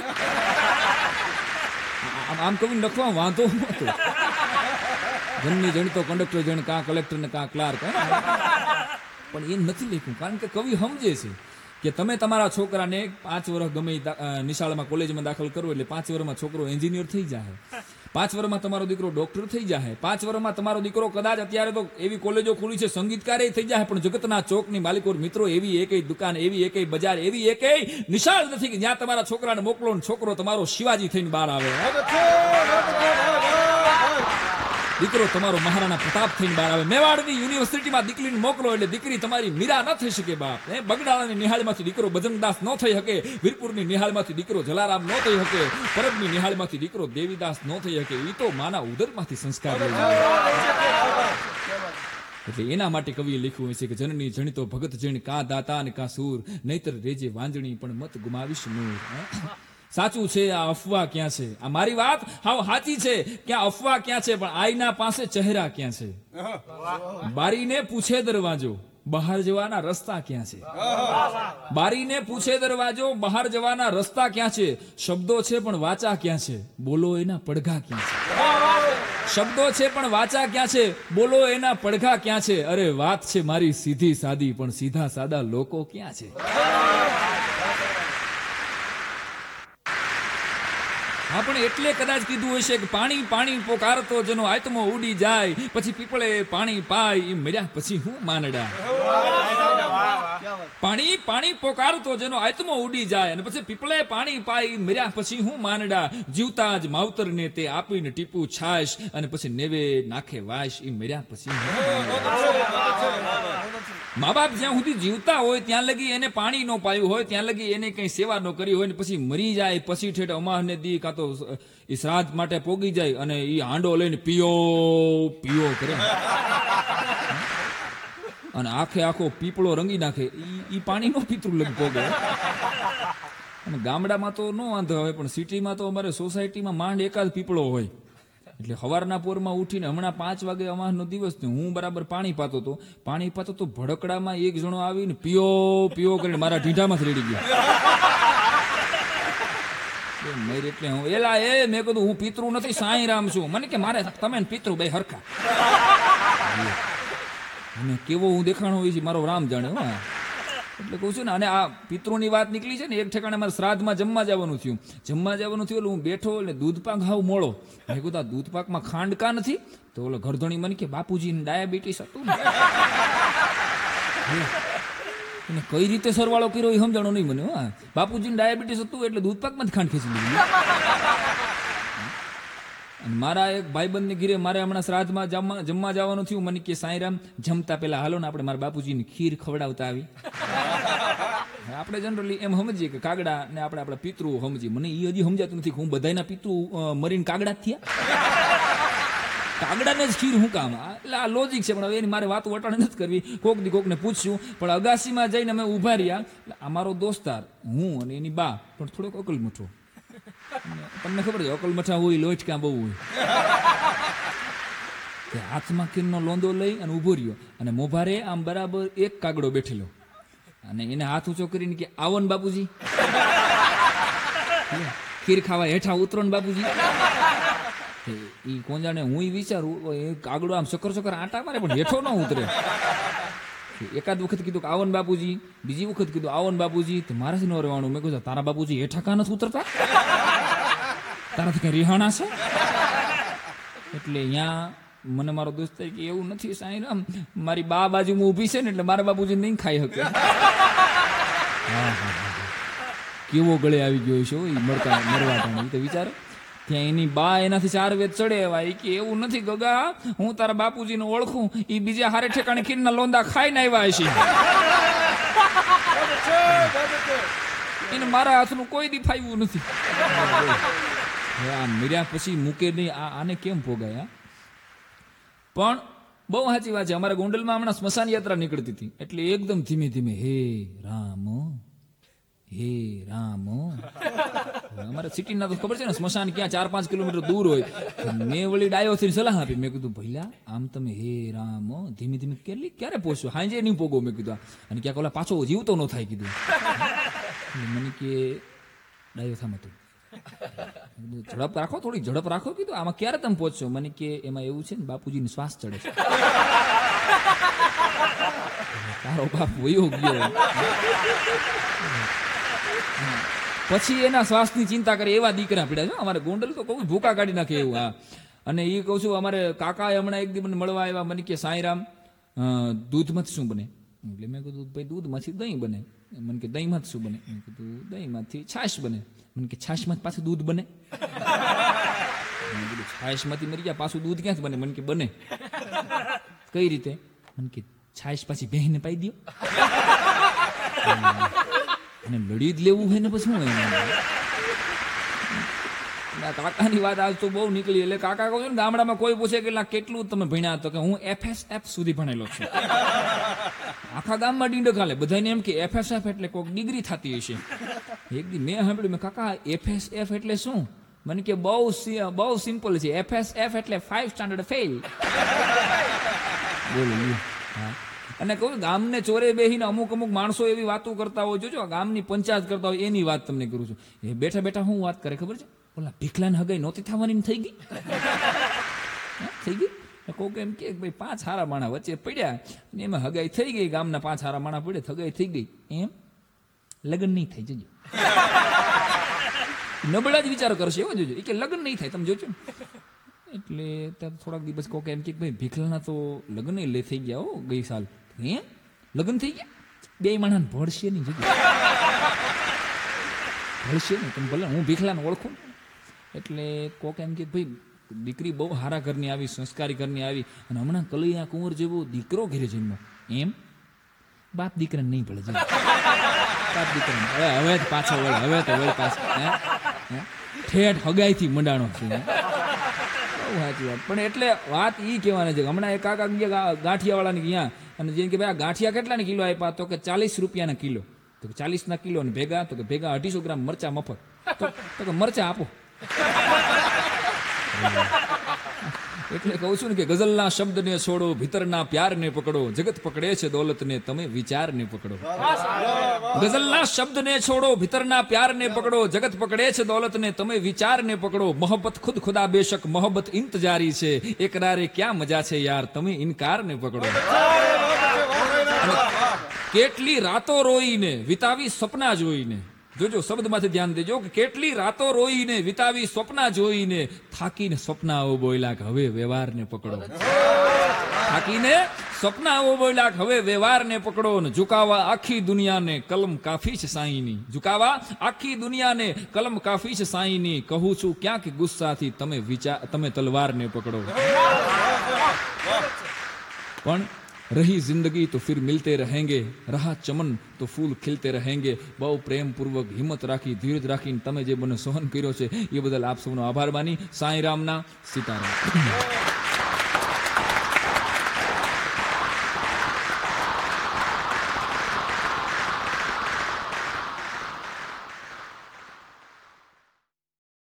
આમ કવિ લખવા વાંધો નતો, જનની જણતો કંડક્ટર જણ, કા કલેક્ટર ને કા ક્લાર્ક. પણ એ નથી લખ્યું, કારણ કે કવિ સમજે છે કે તમે તમારા છોકરાને પાંચ વર્ષ ગમે નિશાળમાં કોલેજમાં દાખલ કરો એટલે પાંચ વર્ષમાં છોકરો એન્જિનિયર થઈ જાય, પાંચ વર્ષમાં તમારો દીકરો ડોક્ટર થઈ જાય, પાંચ વર્ષમાં તમારો દીકરો કદાચ અત્યારે તો એવી કોલેજો ખુલી છે સંગીતકાર થઈ જાય. પણ જગતના ચોકની માલિકો મિત્રો એવી એકય દુકાન, એવી એકય બજાર, એવી એકય નિશાળ નથી કે જ્યાં તમારા છોકરાને મોકલો ને છોકરો તમારો શિવાજી થઈને બહાર આવે, દીકરો તમારો મહારાણા પ્રતાપ થઈને બહાર આવે. મેવાડની યુનિવર્સિટીમાં દીકરીને મોકલો એટલે દીકરી તમારી મીરા ન થઈ શકે બાપ. એ બગડાણાની નિહાળમાંથી દીકરો બજરંગદાસ ન થઈ શકે, વીરપુરની નિહાળમાંથી દીકરો જલારામ ન થઈ શકે, પરબની નિહાળમાંથી દીકરો દેવીદાસ ન થઈ શકે. એ તો માના ઉદરમાંથી સંસ્કાર લઈ જાય. એટલે એના માટે કવિએ લખ્યું હોય છે કે જનની જણતો ભગત જણ, કા દાતા ને કા સૂર, નહીતર રેજે વાંજણી પણ મત ગુમાવીશ નૂર. સાચું છે, આ અફવા ક્યાં છે? આ મારી વાત હાવ સાચી છે કે આ અફવા ક્યાં છે, પણ આઈના પાસે ચહેરા ક્યાં છે? બારીને પૂછે દરવાજો, બહાર જવાના રસ્તા ક્યાં છે? બારીને પૂછે દરવાજો, બહાર જવાના રસ્તા ક્યાં છે? શબ્દો છે પણ વાચા ક્યાં છે? બોલો એના પડઘા ક્યાં છે? શબ્દો છે પણ વાચા ક્યાં છે? બોલો એના પડઘા ક્યાં છે? અરે વાત છે મારી સીધી સાદી, પણ સીધા સાદા લોકો ક્યાં છે? હા, પણ એટલે કદાચ કીધું હશે કે પાણી પાણી પોકારતો જેનો આત્મો ઉડી જાય, પછી પીપળે પાણી પાય, એ મર્યા પછી હું માનડા. પાણી પાણી પોકારતો જેનો આત્મો ઉડી જાય, અને પછી પીપળે પાણી પાય, મર્યા પછી હું માનડા. જીવતા જ માવતરને તે આપીને ટીપું છાશ, અને પછી નેવે નાખે વાશ, એ મર્યા પછી મા બાપ જ્યાં સુધી જીવતા હોય ત્યાં લગી એને પાણી નો પાયું હોય, ત્યાં લગી એને કઈ સેવા નો કરી હોય, ને પછી મરી જાય પછી ઠેઠ અમારને દી કાં તો એ શ્રાદ્ધ માટે પોગી જાય અને એ હાંડો લઈને પીઓ પીઓ કરે અને આખે આખો પીપળો રંગી નાખે. ઈ પાણી નો પિતૃ લગ પોગે. અને ગામડામાં તો નો વાંધો આવે, પણ સિટીમાં તો અમારે સોસાયટીમાં માંડ એકાદ પીપળો હોય. એટલે સવારના પોરમાં ઉઠીને હમણાં પાંચ વાગે અમારનો દિવસ ને હું બરાબર પાણી પાતો તો પાણી પાતો તો ભડકડામાં એક જણો આવીને પીઓ પીઓ કરીને મારા ઢીંઢામાં રેડી ગયો. એટલે હું એલા એ મેં કીધું હું પિતૃ નથી, સાંઈ રામ છું. મને કે મારે તમે પિતૃ બે હરખા. અને કેવો હું દેખાણો હોય છે મારો રામ જાણે. એટલે કહું છું ને, અને આ પિતૃની વાત નીકળી છે ને, એક ઠેકાણે મારે શ્રાદ્ધમાં જમવા જવાનું થયું જમવા જવાનું થયું એટલે હું બેઠો એટલે દૂધપાક હાવ મોળો. મેં કીધું આ દૂધપાકમાં ખાંડ કા નથી? તો ઓલો ઘરધણી મને કે બાપુજીને ડાયાબિટીસ હતું ને. એને કઈ રીતે સરવાળો કર્યો એ સમજાણો નહીં મને. હા, બાપુજીને ડાયાબિટીસ હતું એટલે દૂધપાકમાં જ ખાંડ ખેંચી લીધી. અને મારા એક ભાઈબંધને ઘીરે મારે હમણાં શ્રાદ્ધમાં જમવા જમવા જવાનું થયું. મને કે સાંઈરામ જમતા પહેલા હાલો ને આપણે મારા બાપુજીની ખીર ખવડાવતા આવી. આપણે જનરલી એમ સમજીએ કે કાગડા ને આપણે આપણા પિતૃ સમજીએ. મને એ હજી સમજાતું નથી કે હું બધાના પિતૃ મરીને કાગડા જ થયા. કાગડાને જ ખીર હું કામ? એટલે આ લોજિક છે, પણ હવે એની મારે વાતો વટાણે નથી કરવી. કોક દી કોકને પૂછશું. પણ અગાસીમાં જઈને અમે ઉભા રહ્યા. અમારો દોસ્તાર, હું અને એની બા, પણ થોડોક અકલ મઠો. તમને ખબર છે અકલ મઠા હોય લોટ ક્યાં બહુ હોય. હાથમાં ખીરનો લોંદો લઈ અને ઉભો રહ્યો અને મોભારે આમ બરાબર એક કાગડો બેઠેલો અને એને હાથ ઊંચો કરીને કે આવો ને બાપુજી, ખીર ખાવા હેઠા ઉતરો ને બાપુજી. એ કોણ જાણે, હું વિચારું એ કાગડો આમ ચક્કર ચક્કર આટા મારે પણ હેઠો ન ઉતરે. એકાદ વખત કીધું કે આવો ને બાપુજી, બીજી વખત કીધું આવો ને બાપુજી. તો મારાથી ન રહેવાનું. મેં કીધું તારા બાપુજી હેઠા કા નથી ઉતરતા? તારાથી કઈ રિહાણા છે? એટલે અહીંયા મને મારો દોસ્ત કે એવું નથી સાંઈરામ, મારી બા બાજુમાં ઊભી છે ને એટલે મારા બાપુજી નહીં ખાઈ શકે. કેવો ગળે આવી ગયો છે એ મળતા મરવા. તો વિચારો ત્યાં એની બા એનાથી ચાર વેદ ચડે એવા. કે એવું નથી ગગા, હું તારા બાપુજીને ઓળખું, એ બીજા હારે ઠેકાણે ખીરના લોંદા ખાઈને આવ્યા છે. એને મારા હાથનું કોઈ દી ફાવ્યું નથી. આ મીર્યા પછી મૂકે નહીં. આને કેમ ભોગાય? પણ બહુ સાચી વાત છે. અમારા ગોંડલમાં હમણાં સ્મશાન યાત્રા નીકળતી હતી એટલે એકદમ ધીમે ધીમે હે રામ હે રામ. અમારે સિટીના તો ખબર છે ને સ્મશાન ક્યાં ચાર પાંચ કિલોમીટર દૂર હોય. મેં વળી ડાયો થઈને સલાહ આપી. મેં કીધું ભઈલા આમ તમે હે રામ ધીમે ધીમે કેટલી ક્યારે પહોંચશો? હાંજે નહીં પોગો. મેં કીધું અને ક્યાંક ઓલા પાછો જીવતો ન થાય. કીધું મને કે ડાયો થામ હતું, ઝડપ રાખો, થોડી ઝડપ રાખો. કીધું આમાં ક્યારે તમે પહોંચશો? મને કે એમાં એવું છે ને બાપુજીને શ્વાસ ચડે છે. તારો બાપ વયો ગયો. પછી એના શ્વાસની ચિંતા કરે એવા દીકરા પીડા છે અમારે ગોંડલ. તો કહું ભૂકા કાઢી નાખે એવું. હા, અને એ કહું છું અમારે કાકા હમણાં એક દી મને મળવા આવ્યા. મને કે સાંઈરામ દૂધમાંથી શું બને? એટલે મેં કીધું ભાઈ દૂધમાંથી દહીં બને. મને કે દહીંમાંથી શું બને? મેં કીધું દહીંમાંથી છાશ બને. મને કે છાશમાંથી પાછું દૂધ બને? છાશમાંથી મરી ગયા પાછું દૂધ ક્યાંથી બને? મને કે બને. કઈ રીતે? મને કે છાશ પાછી બહેને પાઈ દો અને લડી જ લેવું હોય ને પછી શું હોય? કાકાની વાત આજ તો બહુ નીકળી. એટલે કાકા કહું છું ને ગામડામાં કોઈ પૂછે કે કેટલું તમે ભણ્યા? તો કે હું એફએસએફ સુધી ભણેલો છું. આખા ગામમાં ડીંડો ખાલે બધાને એમ કે એફએસએફ એટલે કોઈક ડિગ્રી થતી હશે. એક દી મેં સાંભળ્યું, મેં કાકા એફએસએફ એટલે શું? મને કે બહુ બહુ સિમ્પલ છે, એફએસએફ એટલે ફાઈવ સ્ટાન્ડર્ડ ફેલ. બોલો. હા, અને કહું ગામને ચોરે બેહીને અમુક અમુક માણસો એવી વાતો કરતા હોય. જોજો ગામની પંચાયત કરતા હોય એની વાત તમને કરું છું. એ બેઠા બેઠા હું વાત કરે ખબર છે? ઓલા ભીખલાને હગાઈ નહોતી થવાની થઈ ગઈ થઈ ગઈ કોક એમ કે ભાઈ પાંચ હારા માણા વચ્ચે પડ્યા ને એમાં હગાઈ થઈ ગઈ. ગામના પાંચ હારા માણા પડે હગાઈ થઈ ગઈ. એમ લગ્ન નહીં થાય. જજો નબળા જ વિચાર કરશે એવો. જોજો એ કે લગ્ન નહીં થાય તમે જોજો. એટલે ત્યાં થોડાક દિવસ કોક એમ કે ભાઈ ભીખલાના તો લગ્ન લે થઈ ગયા હો ગઈ સાલ. હે લગ્ન થઈ ગયા? બે માણસ ભળશે નહીં. જજો ભળશે નહીં. તમે ભલે હું ભીખલાને ઓળખું. એટલે કોક એમ કે ભાઈ દીકરી બહુ સારા ઘરની આવી, સંસ્કારી ઘરની આવી અને હમણાં કલૈયા કુંવર જેવો દીકરો ઘેરે જન્મો. એમ બાપ દીકરાને નહીં ભળે. બાપ દીકરાને હવે હવે પાછા વળે. હવે તો વળે પાછા ઠેઠ હગાઈથી મંડાણો છે. સાચી વાત. પણ એટલે વાત એ કહેવાની છે હમણાં એક કાકા ગયા ગાંઠિયાવાળાની અહીંયા અને જેમ કે ભાઈ આ ગાંઠિયા કેટલાના કિલો આપ્યા? તો કે ચાલીસ રૂપિયાના કિલો. તો કે ચાલીસ ના કિલો ને ભેગા? તો કે ભેગા અઢીસો ગ્રામ મરચા મફત. તો કે મરચા આપો. એટલે કહું છું ને કે ગઝલના શબ્દને છોડો, ભીતરના પ્યારને પકડો, જગત પકડે છે દોલતને તમે વિચારને પકડો. ગઝલના શબ્દને છોડો, ભીતરના પ્યારને પકડો, જગત પકડે છે દોલતને તમે વિચારને પકડો. મોહબ્બત ખુદ ખુદા બેશક મોહબ્બત ઇંતજારી છે, એકરારે ક્યાં મજા છે યાર તમે ઇનકારને પકડો. કેટલી રાતો રોઈને વિતાવી સપના જોઈને, જોજો શબ્દમાંથી ધ્યાન દેજો કે કેટલી રાતો રોઈને વિતાવી સ્વપ્ના જોઈને, થાકીને સ્વપ્નાઓ બોલ્યા કે હવે વ્યવહારને પકડો. થાકીને સ્વપ્નાઓ બોલ્યા કે હવે વ્યવહારને પકડો ને ઝુકાવા આખી દુનિયાને કલમ કાફી છે સાઈની. ઝુકાવા આખી દુનિયાને કલમ કાફી છે સાઈની. કહું છું ક્યાંક ગુસ્સાથી તમે વિચાર તમે તલવારને પકડો. પણ रही जिंदगी तो फिर मिलते रहेंगे, रहा चमन तो फूल खिलते रहेंगे. બહુ પ્રેમપૂર્વક હિંમત રાખી ધીરજ રાખીને તમે જે મને સહન કર્યો છે એ બદલ આપ સૌનો આભાર માની સાંઈ રામના સીતારામ.